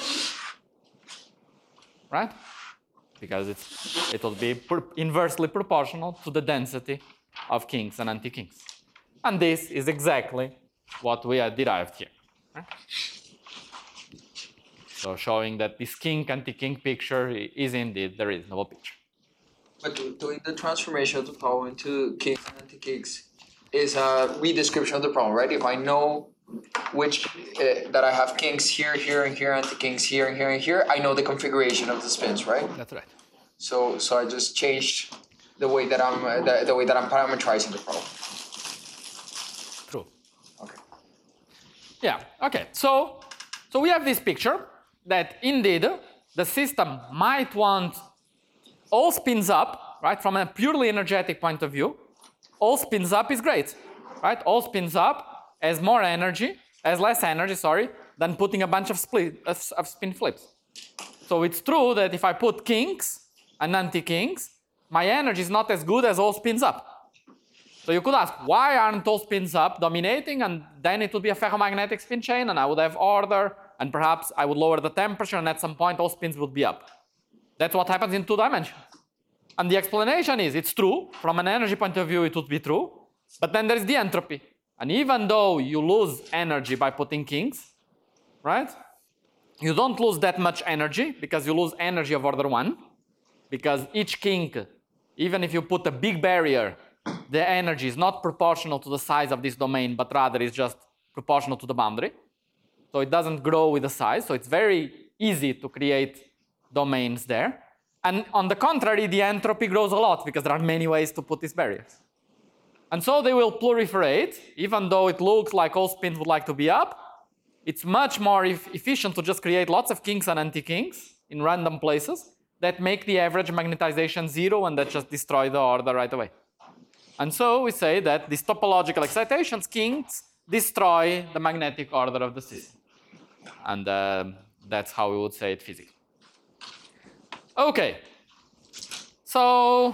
Right? Because it will be inversely proportional to the density of kinks and anti-kinks. And this is exactly what we have derived here. Right? So showing that this kink-anti-kink picture is indeed the reasonable picture. But doing the transformation of the problem into kinks and anti-kinks is a redescription of the problem, right? If I know which that I have kinks here, here, and here, anti-kinks here, and here, and here, I know the configuration of the spins, right? That's right. So I just changed the way that I'm parameterizing the problem. True. Okay. Yeah. Okay. So we have this picture that indeed the system might want all spins up, right? From a purely energetic point of view, all spins up is great, right? All spins up has less energy, than putting a bunch of spin flips. So it's true that if I put kinks and anti-kinks, my energy is not as good as all spins up. So you could ask, why aren't all spins up dominating? And then it would be a ferromagnetic spin chain, and I would have order, and perhaps I would lower the temperature, and at some point all spins would be up. That's what happens in 2 dimensions. And the explanation is, it's true, from an energy point of view it would be true, but then there's the entropy. And even though you lose energy by putting kinks, right? You don't lose that much energy because you lose energy of order 1, because each kink, even if you put a big barrier, the energy is not proportional to the size of this domain, but rather is just proportional to the boundary. So it doesn't grow with the size, so it's very easy to create domains there. And on the contrary, the entropy grows a lot because there are many ways to put these barriers. And so they will proliferate, even though it looks like all spins would like to be up. It's much more efficient to just create lots of kinks and anti-kinks in random places that make the average magnetization 0 and that just destroy the order right away. And so we say that these topological excitations, kinks, destroy the magnetic order of the system. And that's how we would say it physically. Okay, so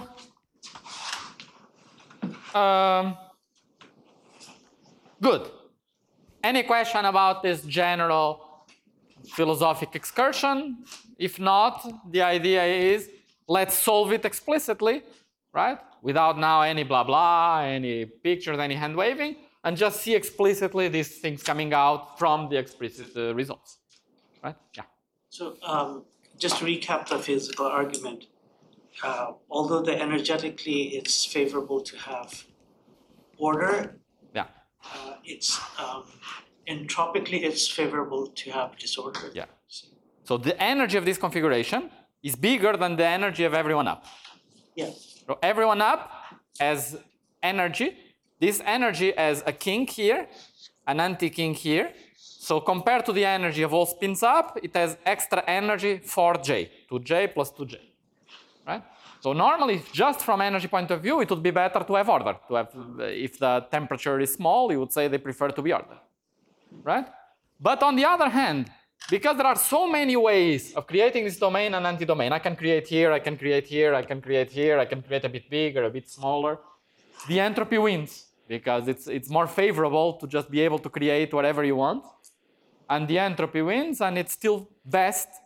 good. Any question about this general philosophic excursion? If not, the idea is let's solve it explicitly, right? Without now any blah blah, any pictures, any hand waving, and just see explicitly these things coming out from the explicit results, right? Yeah. So just to recap the physical argument, although energetically it's favorable to have order, Yeah. It's entropically it's favorable to have disorder. Yeah. So the energy of this configuration is bigger than the energy of everyone up. Yeah. So everyone up has energy. This energy has a kink here, an anti-kink here. So compared to the energy of all spins up, it has extra energy for j, 2j plus 2j, right? So normally, just from energy point of view, it would be better to have order. If the temperature is small, you would say they prefer to be ordered, right? But on the other hand, because there are so many ways of creating this domain and anti-domain, I can create here, I can create here, I can create here, I can create a bit bigger, a bit smaller. The entropy wins because it's more favorable to just be able to create whatever you want. And the entropy wins, and it's still best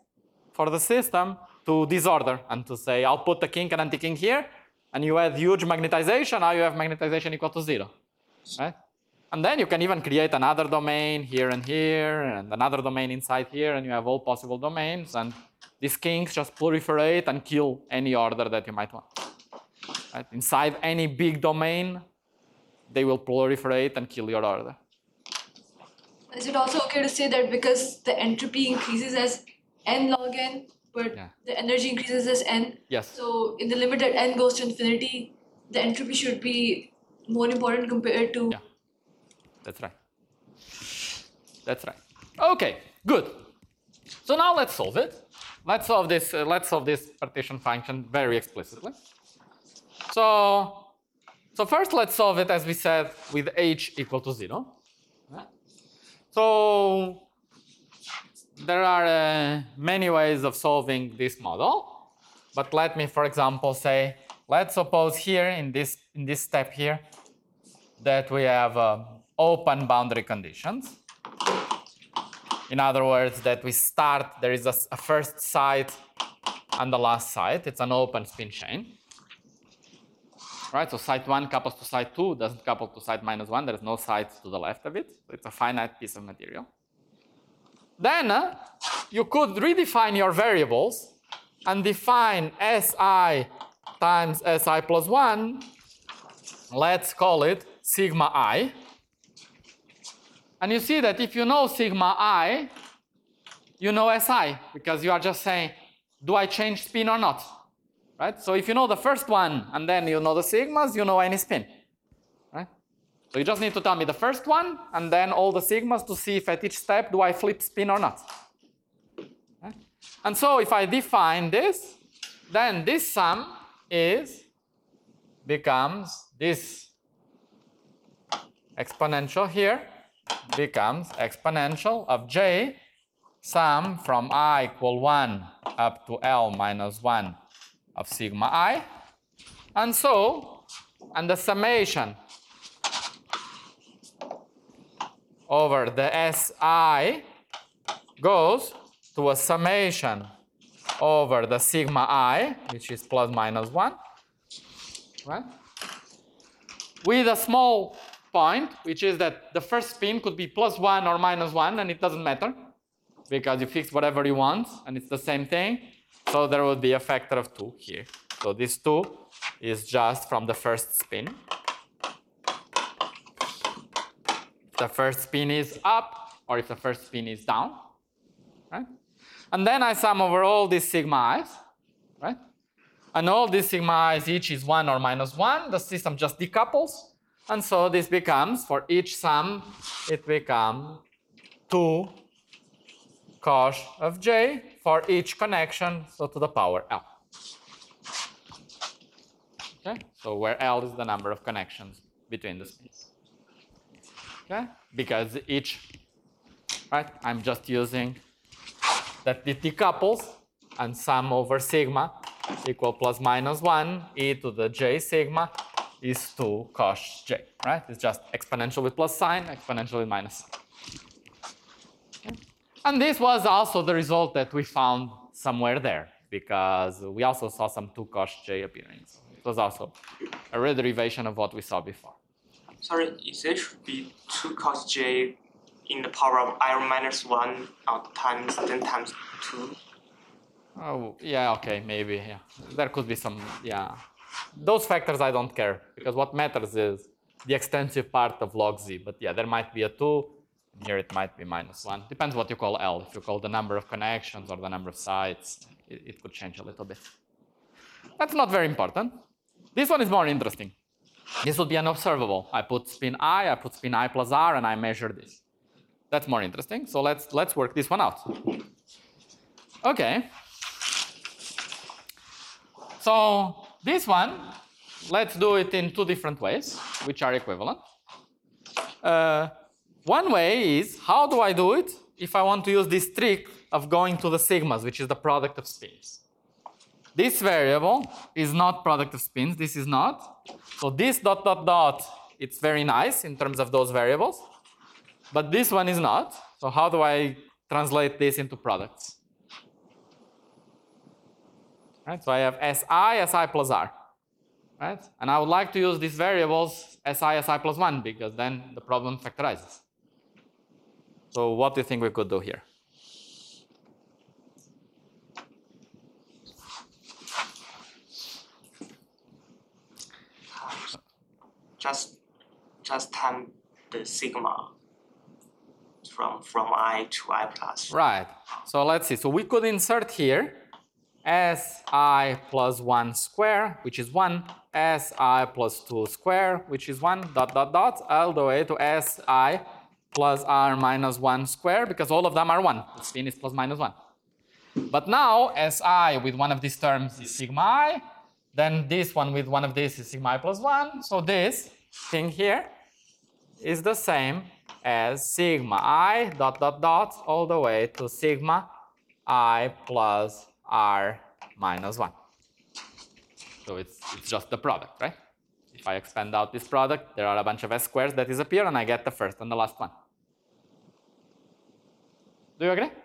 for the system to disorder and to say, I'll put a kink and anti-kink here, and you add huge magnetization, now you have magnetization equal to 0, right? And then you can even create another domain here, and another domain inside here, and you have all possible domains, and these kinks just proliferate and kill any order that you might want. Right? Inside any big domain, they will proliferate and kill your order. Is it also okay to say that because the entropy increases as n log n, but the energy increases as n? Yes. So in the limit that n goes to infinity, the entropy should be more important compared to... Yeah, that's right. That's right. Okay, good. So now let's solve it. Let's solve this partition function very explicitly. So first let's solve it as we said with h equal to 0. So there are many ways of solving this model, but let me, for example, say, let's suppose here in this step here that we have open boundary conditions. In other words, that we start, there is a first site and the last site. It's an open spin chain. Right, so site 1 couples to site 2, doesn't couple to site -1, there's no site to the left of it. So it's a finite piece of material. Then you could redefine your variables and define Si times Si plus 1. Let's call it sigma I. And you see that if you know sigma I, you know Si, because you are just saying, do I change spin or not? Right? So if you know the first one and then you know the sigmas, you know any spin. Right? So you just need to tell me the first one and then all the sigmas to see if at each step do I flip spin or not. Right? And so if I define this, then this sum becomes this exponential here becomes exponential of j sum from I equal 1 up to L minus 1 of sigma I, and the summation over the Si goes to a summation over the sigma I, which is plus minus 1, right? With a small point, which is that the first spin could be plus 1 or minus 1, and it doesn't matter, because you fix whatever you want, and it's the same thing. So there would be a factor of 2 here. So this 2 is just from the first spin. If the first spin is up, or if the first spin is down, right? And then I sum over all these sigma i's, right? And all these sigma i's, each is 1 or minus 1. The system just decouples. And so this becomes, for each sum, it becomes 2 cosh of j for each connection, so to the power L. Okay, so where L is the number of connections between the spins. Okay, because each, right, I'm just using that it decouples and sum over sigma equal plus minus 1 e to the j sigma is 2 cosh j, right? It's just exponential with plus sign, exponential with minus sign. And this was also the result that we found somewhere there, because we also saw some 2 cosh j appearing. So it was also a re-derivation of what we saw before. Sorry, is it should be 2 cos j in the power of I minus 1 times 10 times 2? Oh, yeah, okay, maybe, yeah. There could be some, yeah. Those factors I don't care, because what matters is the extensive part of log z. But yeah, there might be a 2. Here it might be minus 1. Depends what you call L. If you call the number of connections or the number of sites, it could change a little bit. That's not very important. This one is more interesting. This would be an observable. I put spin I put spin I plus R, and I measure this. That's more interesting. So let's work this one out. Okay. So this one, let's do it in 2 different ways, which are equivalent. One way is, how do I do it if I want to use this trick of going to the sigmas, which is the product of spins? This variable is not product of spins, this is not. So this dot dot dot, it's very nice in terms of those variables, but this one is not. So how do I translate this into products? Right? So I have Si plus R. Right? And I would like to use these variables Si plus 1 because then the problem factorizes. So what do you think we could do here? Just time the sigma from I to I plus. Right. So let's see. So we could insert here Si plus 1 square, which is 1, Si plus 2 square, which is 1, dot, dot, dot, all the way to Si plus R minus 1 square, because all of them are 1. The spin is plus minus 1. But now Si with one of these terms is sigma I, then this one with one of these is sigma I plus 1. So this thing here is the same as sigma I dot, dot, dot, all the way to sigma I plus R minus 1. So it's just the product, right? If I expand out this product, there are a bunch of S squares that disappear, and I get the first and the last one. Do you agree?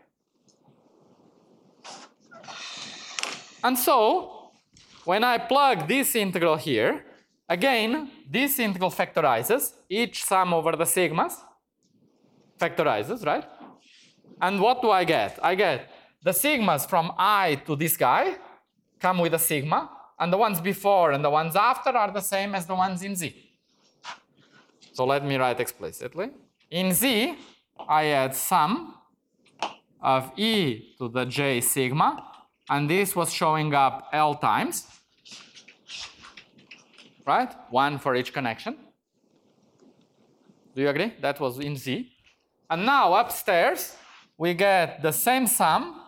And so, when I plug this integral here, again, this integral factorizes. Each sum over the sigmas factorizes, right? And what do I get? I get the sigmas from I to this guy come with a sigma, and the ones before and the ones after are the same as the ones in Z. So let me write explicitly. In Z, I add sum of E to the J sigma, and this was showing up L times, right? 1 for each connection. Do you agree? That was in Z. And now upstairs, we get the same sum,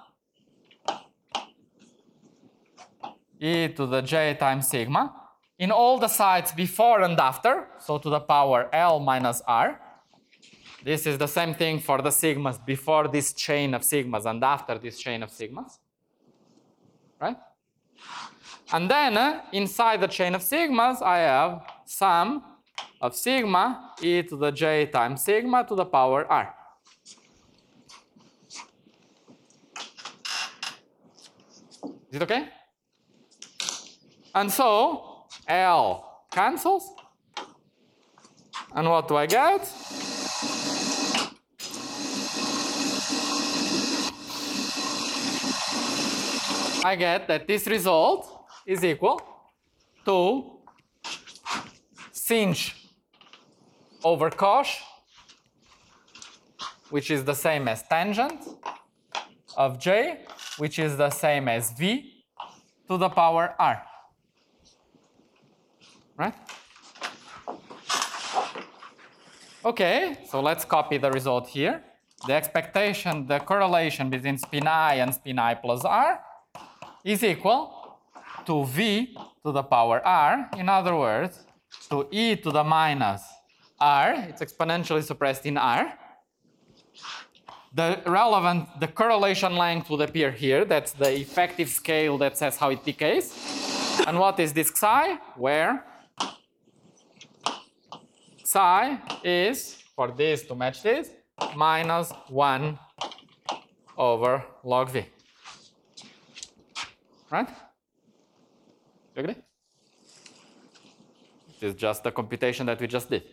E to the J times sigma, in all the sides before and after, so to the power L minus R. This is the same thing for the sigmas before this chain of sigmas and after this chain of sigmas, right? And then inside the chain of sigmas, I have sum of sigma E to the J times sigma to the power R. Is it okay? And so L cancels. And what do I get? I get that this result is equal to sinh over cosh, which is the same as tangent of J, which is the same as V to the power R. Right? Okay, so let's copy the result here. The expectation, the correlation between spin I and spin I plus R is equal to V to the power R. In other words, to E to the minus R. It's exponentially suppressed in R. The correlation length would appear here. That's the effective scale that says how it decays. And what is this psi? Where psi is, for this to match this, minus 1 over log V. Right? You agree? This is just the computation that we just did.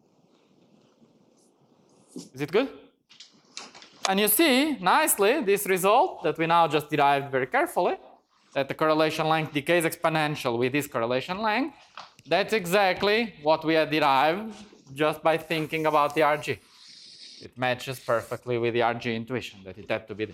Is it good? And you see nicely this result that we now just derived very carefully, that the correlation length decays exponential with this correlation length. That's exactly what we had derived just by thinking about the RG. It matches perfectly with the RG intuition that it had to be this.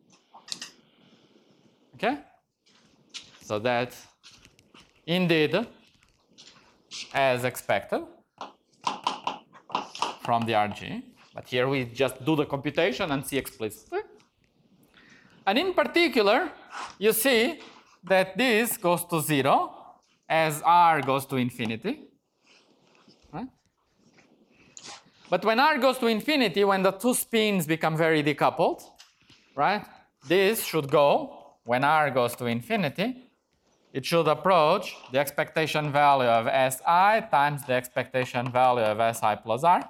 Okay? So that's indeed as expected from the RG. But here we just do the computation and see explicitly. And in particular, you see that this goes to 0 as R goes to infinity. Right? But when R goes to infinity, when the two spins become very decoupled, right? This should go, when R goes to infinity, it should approach the expectation value of Si times the expectation value of Si plus R.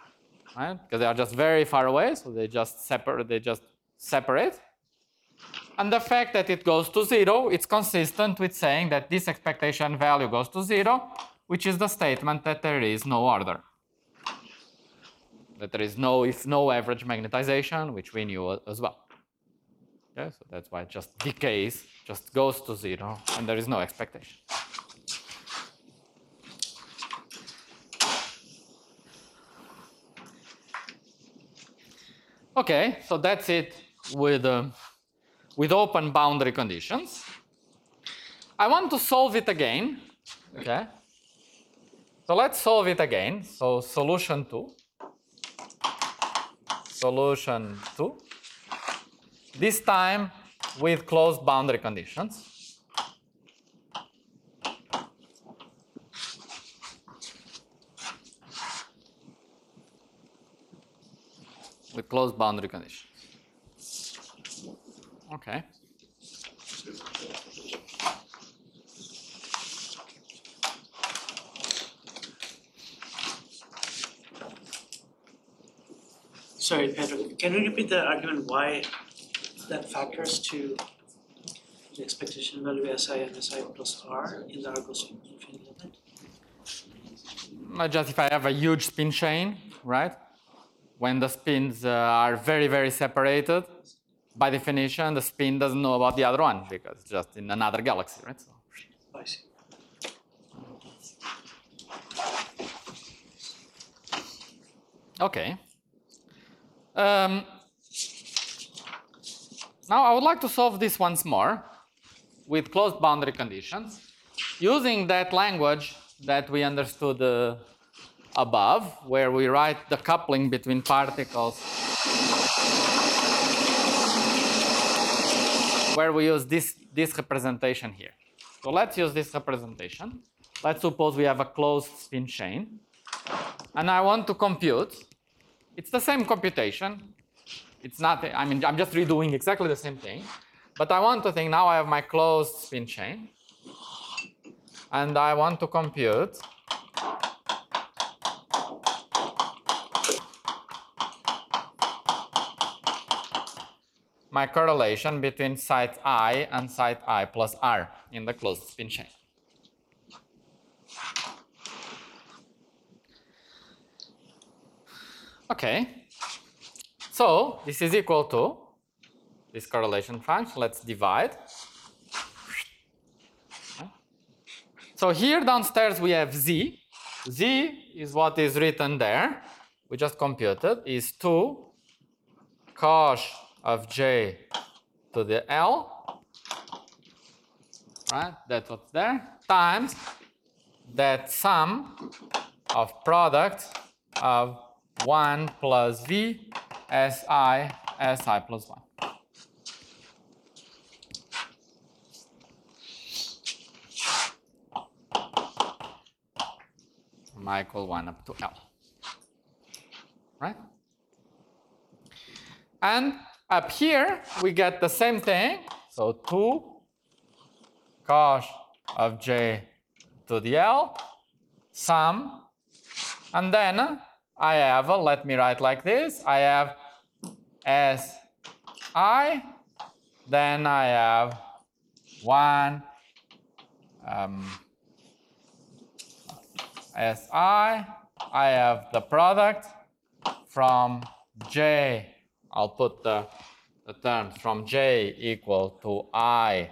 Right? Because they are just very far away, so they just separate. And the fact that it goes to 0, it's consistent with saying that this expectation value goes to 0, which is the statement that there is no order. That there is no average magnetization, which we knew as well. Okay, so that's why it just decays, just goes to 0, and there is no expectation. Okay, so that's it with open boundary conditions. I want to solve it again. Okay. So let's solve it again. So solution 2. Solution 2. This time with closed boundary conditions. With closed boundary conditions. Okay. Sorry, Pedro, can you repeat the argument why that factors to the expectation value Si and Si plus R in the Argos infinite limit? Just if I have a huge spin chain, right? When the spins are very, very separated, by definition, the spin doesn't know about the other one because it's just in another galaxy, right? So. I see. Okay. Now I would like to solve this once more with closed boundary conditions using that language that we understood above, where we write the coupling between particles, where we use this representation here. So let's use this representation. Let's suppose we have a closed spin chain, and I want to compute. It's the same computation. It's not, I mean, I'm just redoing exactly the same thing. But I want to think now I have my closed spin chain. And I want to compute my correlation between site I and site I plus R in the closed spin chain. Okay, so this is equal to this correlation function. Let's divide. So here downstairs we have Z. Z is what is written there. We just computed is 2 cos of J to the L. Right, that's what's there. Times that sum of product of 1 plus V Si Si plus 1. I equal 1 up to L. Right? And up here we get the same thing. So 2 cos of J to the L sum, and then I have, let me write like this, I have Si, then I have 1 Si, I have the product from J, I'll put the terms from J equal to I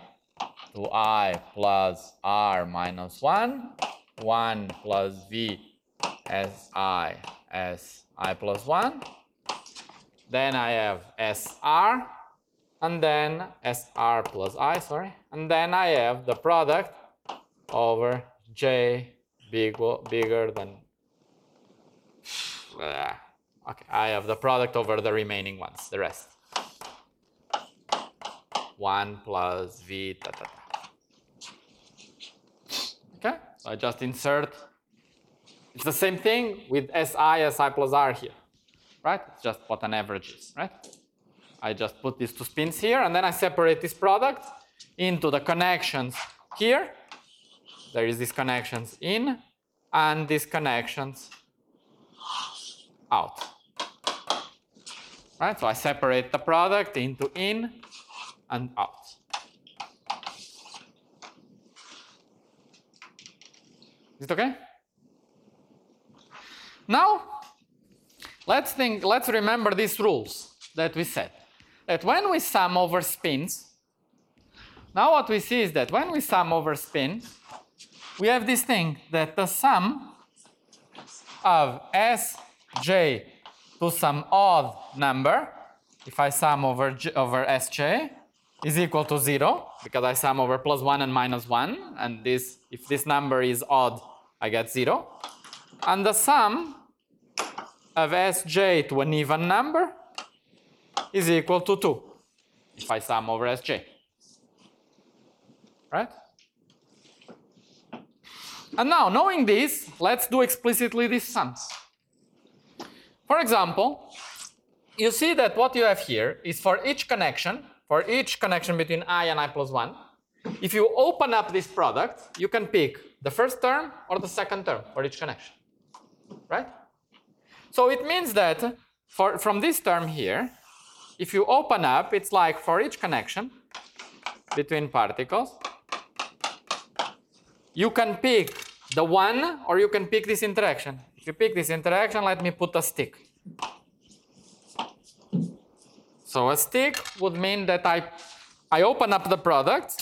plus R minus 1, 1 plus V Si Si plus 1. Then I have SR, and then SR plus I, sorry. And then I have the product over J bigger than, okay, I have the product over the remaining ones, the rest. 1 plus V, ta, ta, ta. Okay, so I just insert. It's the same thing with Si plus R here, right? It's just what an average is, right? I just put these two spins here, and then I separate this product into the connections here. There is these connections in, and these connections out. Right? So I separate the product into in and out. Is it okay? Now, let's remember these rules that we said. That when we sum over spins, now what we see is that when we sum over spins, we have this thing that the sum of Sj to some odd number, if I sum over Sj, is equal to 0, because I sum over +1 and -1, and this, if this number is odd, I get 0. And the sum of Sj to an even number is equal to 2, if I sum over Sj. Right? And now, knowing this, let's do explicitly these sums. For example, you see that what you have here is for each connection between I and I+1, if you open up this product, you can pick the first term or the second term for each connection. Right? So it means that from this term here, if you open up, it's like for each connection between particles, you can pick the one or you can pick this interaction. If you pick this interaction, let me put a stick. So a stick would mean that I open up the product.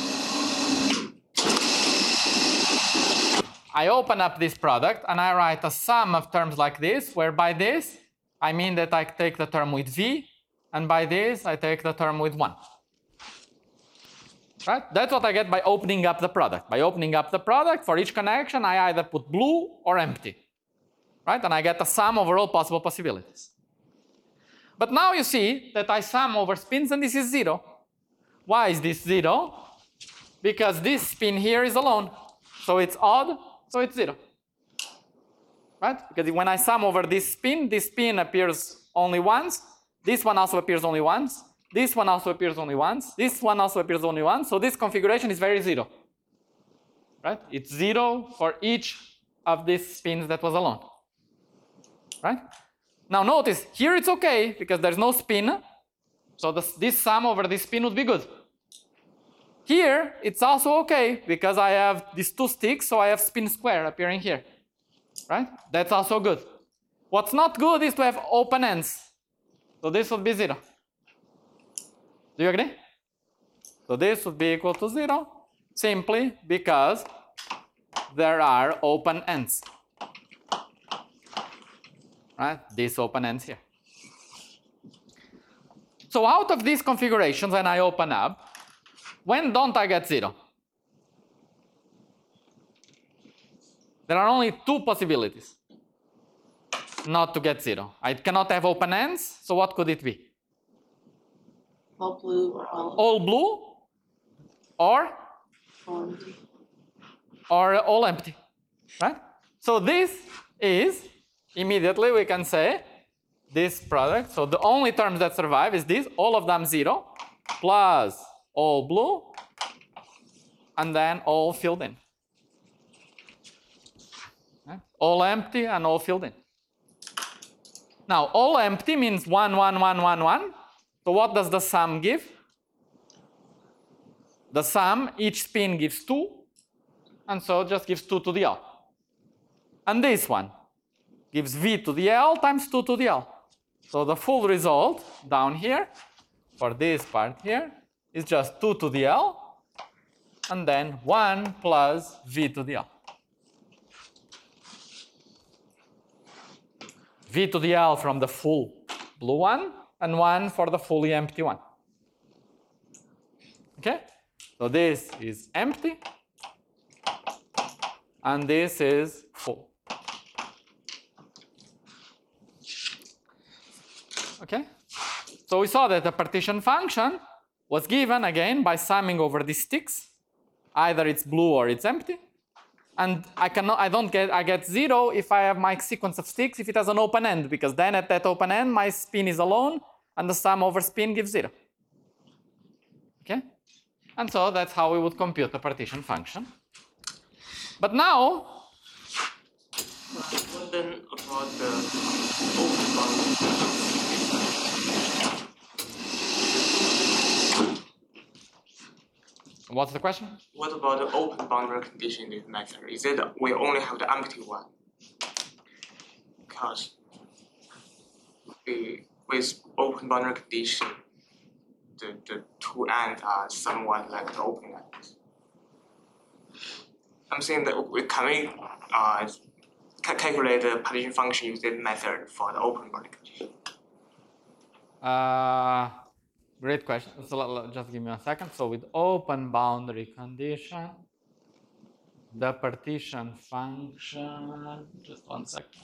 I open up this product and I write a sum of terms like this, where by this I mean that I take the term with V, and by this I take the term with 1. Right? That's what I get by opening up the product. By opening up the product, for each connection, I either put blue or empty. Right? And I get a sum over all possible possibilities. But now you see that I sum over spins and this is 0. Why is this 0? Because this spin here is alone. So it's odd, so it's 0. Right? Because when I sum over this spin appears only once. This one also appears only once. This one also appears only once. This one also appears only once. So this configuration is very 0. Right? It's 0 for each of these spins that was alone. Right? Now notice, here it's okay because there's no spin. So this sum over this spin would be good. Here, it's also okay because I have these two sticks, so I have spin square appearing here. Right? That's also good. What's not good is to have open ends. So this would be 0. Do you agree? So this would be equal to 0 simply because there are open ends. Right? These open ends here. So out of these configurations, when I open up, when don't I get 0? There are only two possibilities not to get 0. I cannot have open ends, so what could it be? All blue or all blue or all empty. Right? So this is, immediately we can say, this product. So the only terms that survive is this, all of them 0, plus all blue, and then all filled in. Right? All empty and all filled in. Now, all empty means 1, 1, 1, 1, 1. So what does the sum give? The sum, each spin gives 2, and so it just gives 2 to the L. And this one gives V to the L times 2 to the L. So the full result down here, for this part here, is just 2 to the L, and then 1 plus V to the L. V to the L from the full blue one, and 1 for the fully empty one. Okay? So this is empty, and this is full. Okay? So we saw that the partition function was given again by summing over these sticks. Either it's blue or it's empty. And I get 0 if I have my sequence of sticks if it has an open end, because then at that open end my spin is alone and the sum over spin gives 0. Okay? And so that's how we would compute the partition function. But now, what then about the open bound? What's the question? What about the open boundary condition in this method? Is it we only have the empty one? Because with open boundary condition, the two ends are somewhat like the open ends. I'm saying that can calculate the partition function using this method for the open boundary condition? Great question. So just give me a second. So with open boundary condition, the partition function, just 1 second.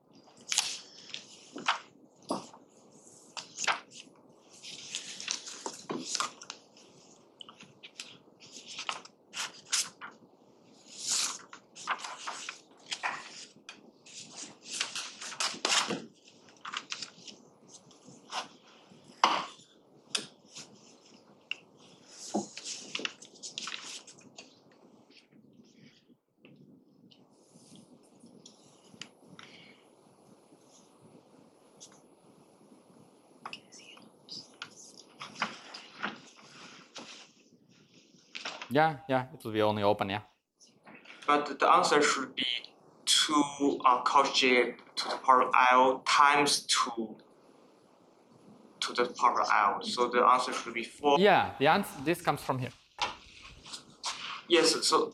Yeah, it will be only open, yeah. But the answer should be 2 cos j to the power L times 2 to the power L. So the answer should be 4. Yeah, the answer, this comes from here. Yes, so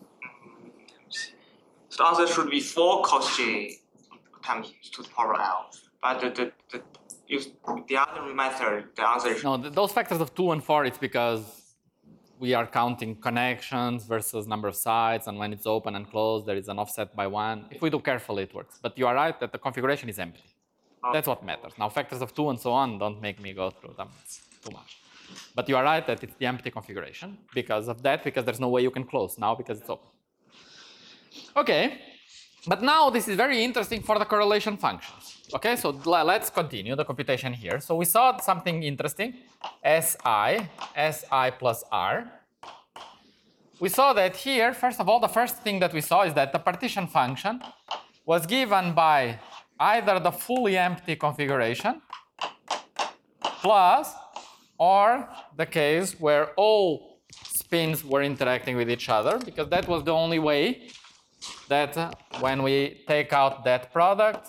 the answer should be 4 cos j times to the power L. But if the other method, the answer is No, those factors of 2 and 4, it's because we are counting connections versus number of sides, and when it's open and closed, there is an offset by 1. If we do carefully, it works. But you are right that the configuration is empty. That's what matters. Now, factors of 2 and so on, don't make me go through them. It's too much. But you are right that it's the empty configuration because of that, because there's no way you can close now because it's open. Okay, but now this is very interesting for the correlation functions. Okay, so let's continue the computation here. So we saw something interesting, Si plus R. We saw that here, first of all, the first thing that we saw is that the partition function was given by either the fully empty configuration plus or the case where all spins were interacting with each other, because that was the only way that when we take out that product,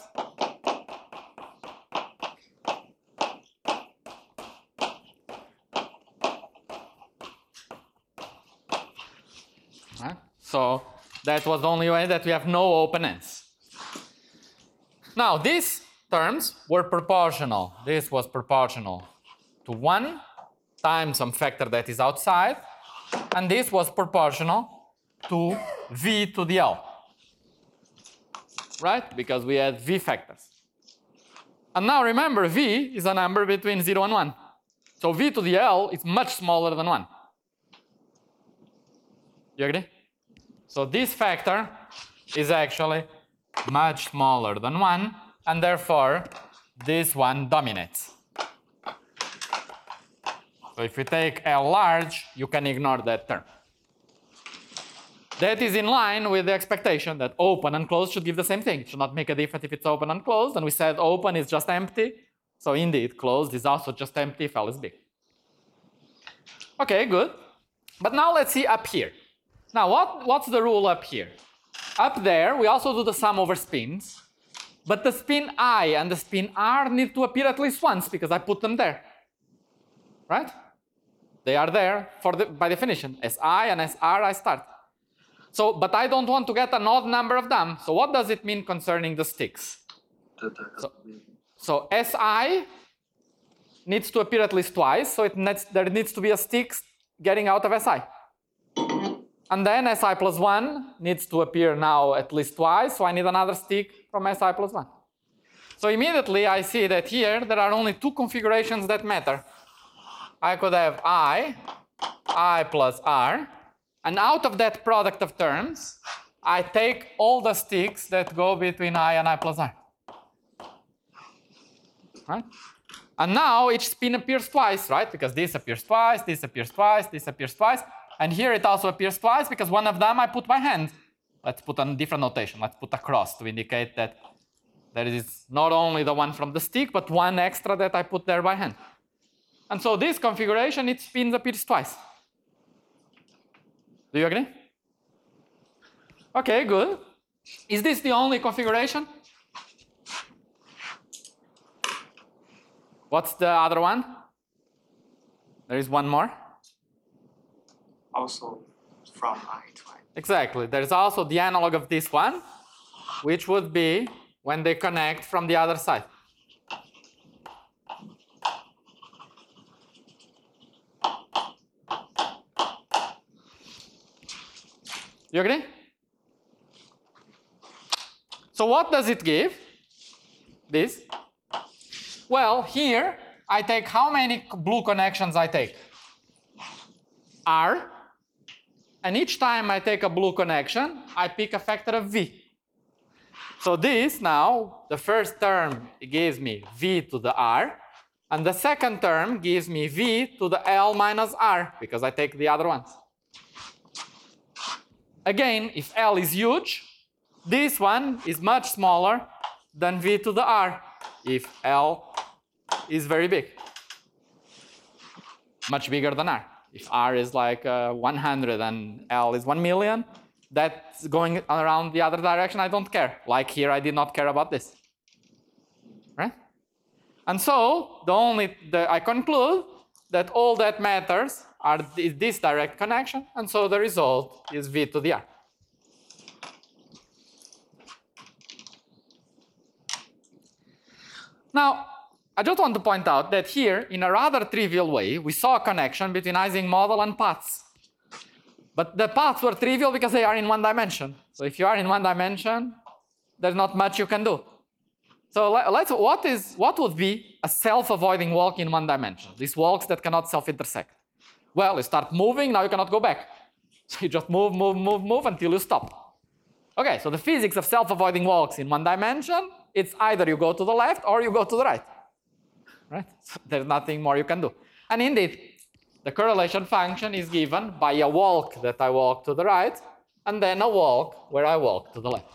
right? So that was the only way that we have no open ends. Now these terms were proportional. This was proportional to 1 times some factor that is outside, and this was proportional to v to the L, right? Because we had v factors. And now remember, v is a number between 0 and 1. So v to the L is much smaller than 1. You agree? So this factor is actually much smaller than 1, and therefore this one dominates. So if we take L large, you can ignore that term. That is in line with the expectation that open and closed should give the same thing. It should not make a difference if it's open and closed, and we said open is just empty. So indeed, closed is also just empty if L is big. Okay, good. But now let's see up here. Now what's the rule up here? Up there, we also do the sum over spins, but the spin I and the spin R need to appear at least once because I put them there, right? They are there by definition. As I and as R I start. So, but I don't want to get an odd number of them. So what does it mean concerning the sticks? So Si needs to appear at least twice, so there needs to be a stick getting out of Si. And then Si plus 1 needs to appear now at least twice, so I need another stick from Si plus 1. So immediately I see that here there are only 2 configurations that matter. I could have I plus R, and out of that product of terms, I take all the sticks that go between I and I plus R. Right? And now each spin appears twice, right? Because this appears twice, this appears twice, this appears twice. And here it also appears twice because one of them I put by hand. Let's put a different notation. Let's put a cross to indicate that there is not only the one from the stick, but one extra that I put there by hand. And so this configuration, its spins appears twice. Do you agree? Okay, good. Is this the only configuration? What's the other one? There is one more. Also from I to I. Exactly. There's also the analog of this one, which would be when they connect from the other side. You agree? So what does it give? This? Well, here I take how many blue connections I take? R. And each time I take a blue connection, I pick a factor of V. So this now, the first term gives me V to the R, and the second term gives me V to the L minus R, because I take the other ones. Again, if L is huge, this one is much smaller than V to the R, if L is very big. Much bigger than R. If R is like 100 and L is 1 million, that's going around the other direction, I don't care. Like here, I did not care about this. Right? And so, I conclude that all that matters are this direct connection, and so the result is V to the R. Now, I just want to point out that here, in a rather trivial way, we saw a connection between Ising model and paths. But the paths were trivial because they are in one dimension. So if you are in one dimension, there's not much you can do. So what would be a self-avoiding walk in one dimension? These walks that cannot self-intersect. Well, you start moving, now you cannot go back. So you just move, move, move, move until you stop. Okay, so the physics of self-avoiding walks in one dimension, it's either you go to the left or you go to the right. Right? So there's nothing more you can do. And indeed, the correlation function is given by a walk that I walk to the right, and then a walk where I walk to the left.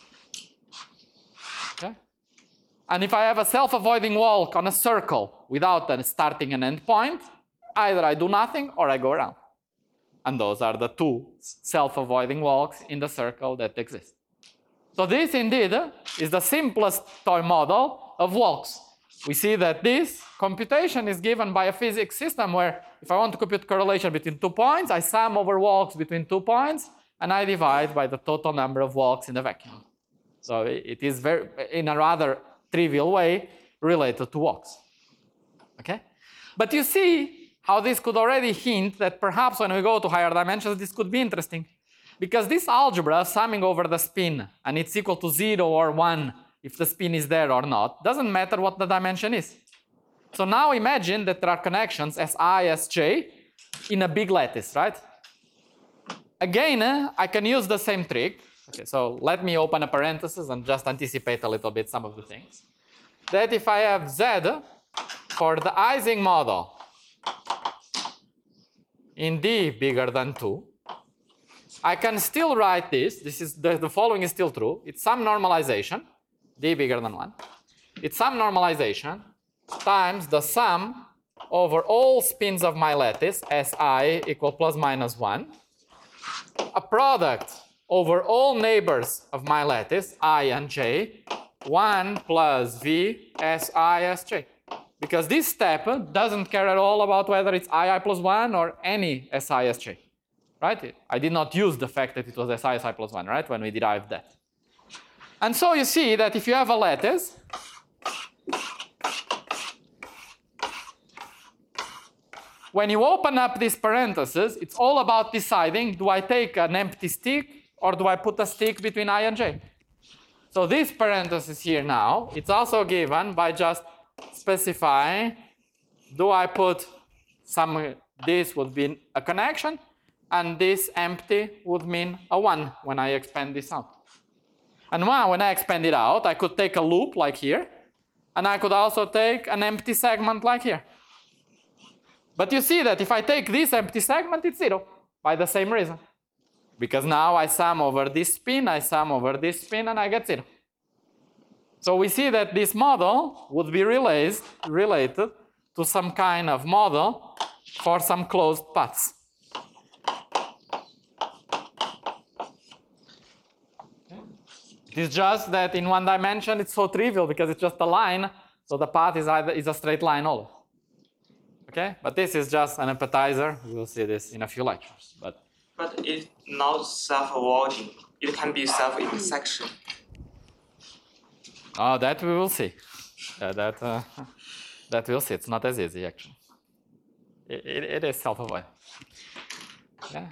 Okay? And if I have a self-avoiding walk on a circle without a starting and end point, either I do nothing or I go around. And those are the two self-avoiding walks in the circle that exist. So this indeed is the simplest toy model of walks. We see that this computation is given by a physics system where if I want to compute correlation between 2 points, I sum over walks between 2 points, and I divide by the total number of walks in the vacuum. So it is very, in a rather trivial way, related to walks. Okay? But you see how this could already hint that perhaps when we go to higher dimensions, this could be interesting. Because this algebra, summing over the spin, and it's equal to 0 or 1, if the spin is there or not, doesn't matter what the dimension is. So now imagine that there are connections Si, Sj in a big lattice, right? Again, I can use the same trick. Okay, so let me open a parenthesis and just anticipate a little bit some of the things. That if I have Z for the Ising model in D bigger than 2, I can still write this. This is the following is still true. It's some normalization. D bigger than 1. It's some normalization times the sum over all spins of my lattice, Si equal plus minus 1, a product over all neighbors of my lattice, I and J, 1 plus V Si Sj. Because this step doesn't care at all about whether it's II plus 1 or any Si Sj. Right? I did not use the fact that it was Si plus 1, right, when we derived that. And so you see that if you have a lattice, when you open up this parenthesis, it's all about deciding, do I take an empty stick or do I put a stick between I and J? So this parenthesis here now, it's also given by just specifying, do I put this would be a connection, and this empty would mean a 1 when I expand this out. And when I expand it out, I could take a loop like here, and I could also take an empty segment like here. But you see that if I take this empty segment, it's 0, by the same reason. Because now I sum over this spin, I sum over this spin, and I get 0. So we see that this model would be related to some kind of model for some closed paths. It is just that in one dimension it's so trivial because it's just a line, so the path is a straight line always. Okay, but this is just an appetizer. We will see this in a few lectures. But it's not self-avoiding. It can be self-intersection. oh, that we will see. That we'll see. It's not as easy actually. It is self-avoiding. Yeah.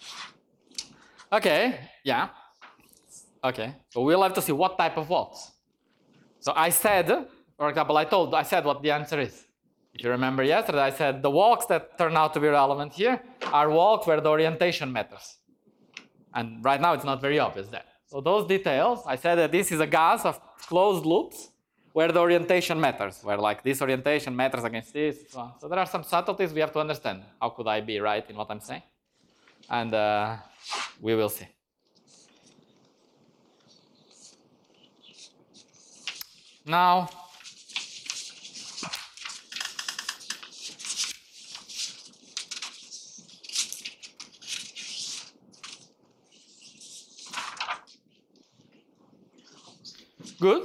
Okay. Yeah. Okay. So we'll have to see what type of walks. So I said, for example, I said what the answer is. If you remember yesterday, I said the walks that turn out to be relevant here are walks where the orientation matters. And right now it's not very obvious that. So those details, I said that this is a gas of closed loops where the orientation matters, where like this orientation matters against this, so on. So there are some subtleties we have to understand. How could I be right in what I'm saying? And we will see. Now, good.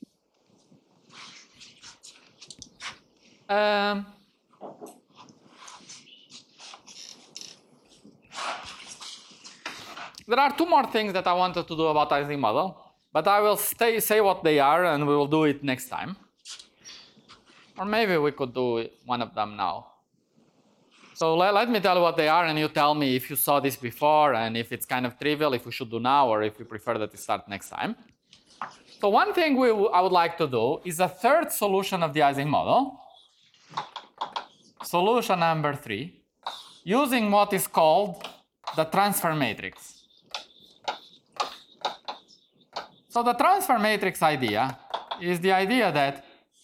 There are two more things that I wanted to do about Ising model, but I will say what they are and we will do it next time. Or maybe we could do one of them now. So let me tell you what they are and you tell me if you saw this before and if it's kind of trivial, if we should do now or if you prefer that we start next time. So one thing I would like to do is a third solution of the Ising model. Solution number 3, using what is called the transfer matrix. So the transfer matrix idea is the idea that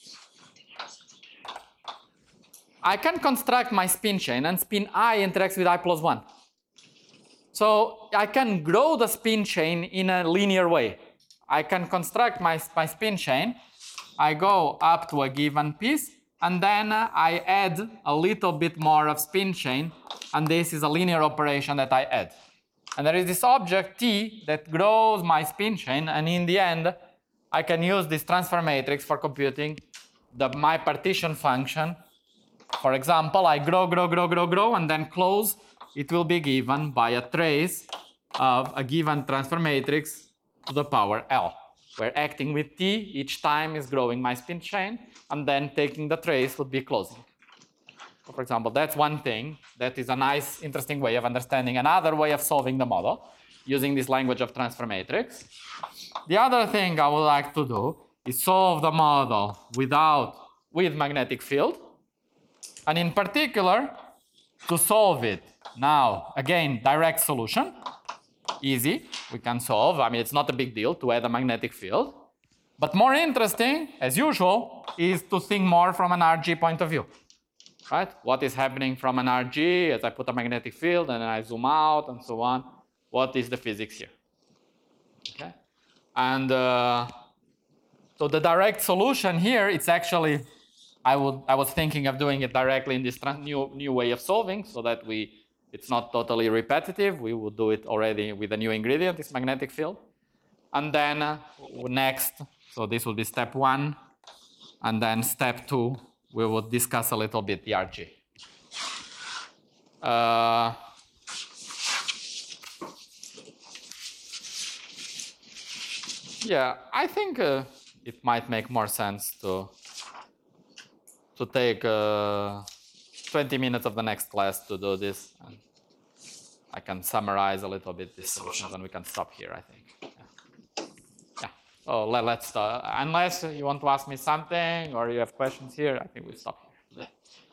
I can construct my spin chain and spin I interacts with I plus 1. So I can grow the spin chain in a linear way. I can construct my spin chain. I go up to a given piece and then I add a little bit more of spin chain, and this is a linear operation that I add. And there is this object T that grows my spin chain, and in the end I can use this transfer matrix for computing my partition function. For example, I grow, and then close. It will be given by a trace of a given transfer matrix to the power L, where acting with T each time is growing my spin chain, and then taking the trace would be closing. So for example, that's one thing. That is a nice, interesting way of understanding another way of solving the model, using this language of transfer matrix. The other thing I would like to do is solve the model with magnetic field, and in particular, to solve it now, again, direct solution. Easy, we can solve. I mean, it's not a big deal to add a magnetic field. But more interesting, as usual, is to think more from an RG point of view. Right? What is happening from an RG as I put a magnetic field and then I zoom out and so on? What is the physics here? Okay? And so the direct solution here, it's actually, I was thinking of doing it directly in this new way of solving so that it's not totally repetitive. We would do it already with a new ingredient, this magnetic field. And then next, so this will be step 1. And then step 2, we will discuss a little bit the RG. Yeah, I think it might make more sense to take 20 minutes of the next class to do this. And I can summarize a little bit these solutions and we can stop here, I think. Yeah. So let's start. Unless you want to ask me something or you have questions here, I think we'll stop here.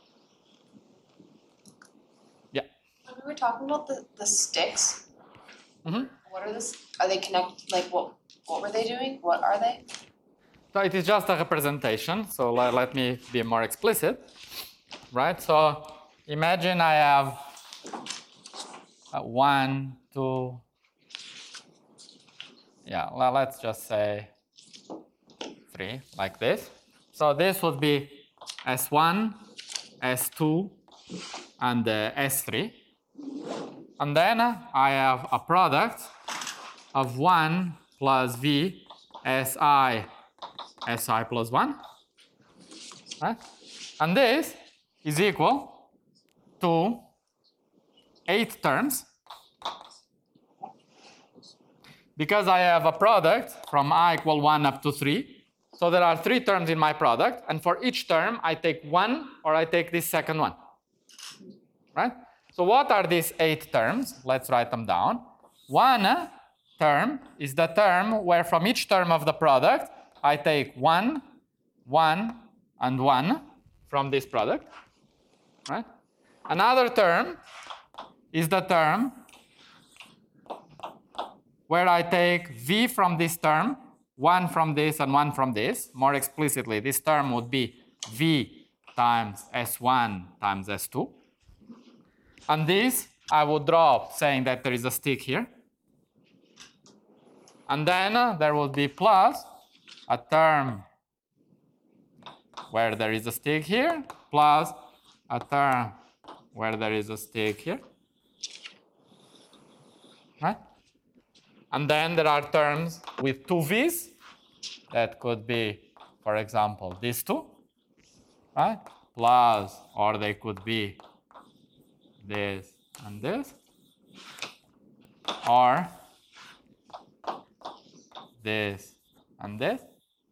Yeah. When we were talking about the sticks, what are this? Are they connected? Like what were they doing? What are they? So it is just a representation. So let me be more explicit. Right? So imagine I have 1, 2, yeah, let's just say 3, like this. So this would be S1, S2, and S3. And then I have a product of 1 plus V Si plus 1. Right? And this is equal to 8 terms, because I have a product from I equal 1 up to 3. So there are 3 terms in my product, and for each term I take 1 or I take this second one. Right? So what are these 8 terms? Let's write them down. One term is the term where from each term of the product I take 1, 1, and 1 from this product. Right? Another term is the term where I take v from this term, 1 from this, and 1 from this. More explicitly, this term would be v times S1 times S2. And this I would draw saying that there is a stick here. And then there would be plus a term where there is a stick here, plus a term where there is a stick here. Right? And then there are terms with 2 v's. That could be, for example, these two, right? Plus, or they could be this and this, or this and this.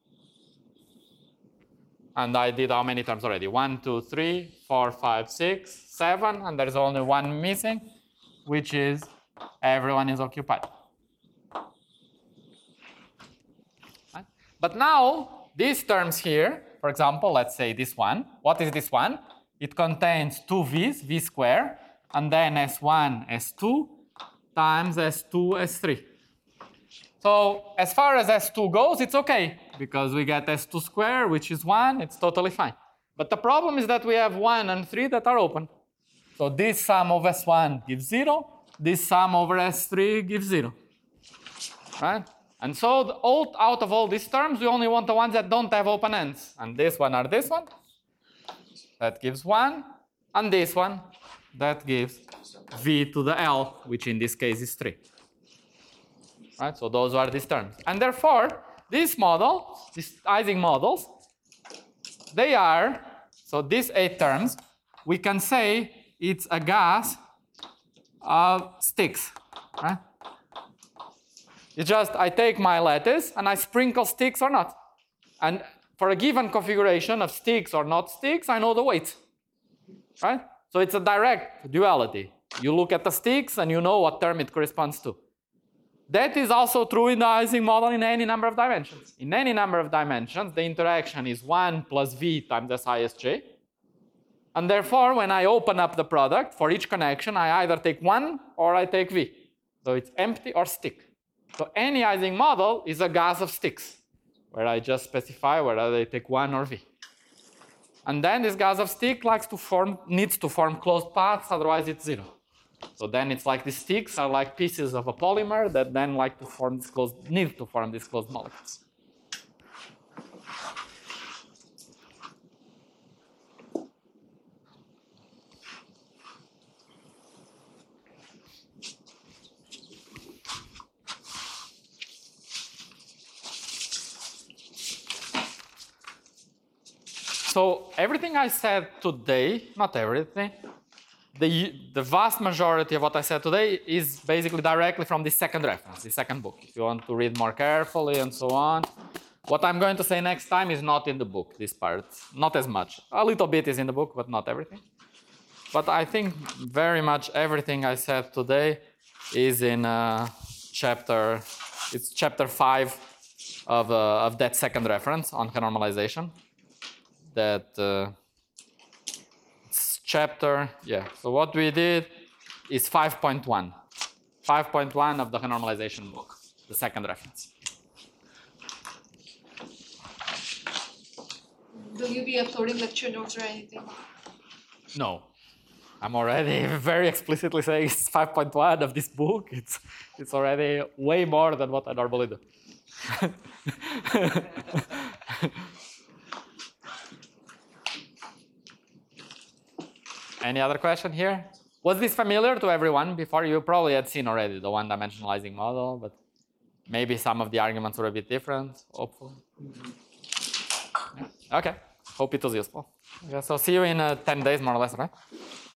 And I did how many terms already? 1, 2, 3, 4, 5, 6, 7, and there's only one missing, which is everyone is occupied. Right? But now, these terms here, for example, let's say this one. What is this one? It contains 2 v's, v squared, and then S1, S2 times S2, S3. So as far as S2 goes, it's okay, because we get S2 squared, which is 1, it's totally fine. But the problem is that we have 1 and 3 that are open. So this sum of S1 gives 0, this sum over S3 gives 0. Right? And so out of all these terms, we only want the ones that don't have open ends. And this one or this one, that gives 1, and this one, that gives v to the L, which in this case is 3. Right? So those are these terms. And therefore, this model, these Ising models, they are, so these 8 terms, we can say it's a gas of sticks. Right? It's just I take my lattice and I sprinkle sticks or not. And for a given configuration of sticks or not sticks, I know the weight. Right? So it's a direct duality. You look at the sticks and you know what term it corresponds to. That is also true in the Ising model in any number of dimensions. In any number of dimensions, the interaction is 1 plus v times SISJ. And therefore, when I open up the product, for each connection, I either take 1 or I take v. So it's empty or stick. So any Ising model is a gas of sticks, where I just specify whether they take 1 or v. And then this gas of stick needs to form closed paths, otherwise it's 0. So then it's like the sticks are like pieces of a polymer that then like to form this need to form these closed molecules. So everything I said today, not everything, the vast majority of what I said today is basically directly from the second reference, the second book. If you want to read more carefully and so on. What I'm going to say next time is not in the book, this part. Not as much. A little bit is in the book, but not everything. But I think very much everything I said today is in it's chapter 5 of that second reference on normalization. That chapter, yeah. So what we did is 5.1. 5.1 of the normalization book, the second reference. Will you be uploading lecture notes or anything? No. I'm already very explicitly saying it's 5.1 of this book. It's already way more than what I normally do. Any other question here? Was this familiar to everyone before? You probably had seen already the one-dimensional Ising model, but maybe some of the arguments were a bit different, hopefully. Yeah. Okay, hope it was useful. Okay, so see you in 10 days more or less, right?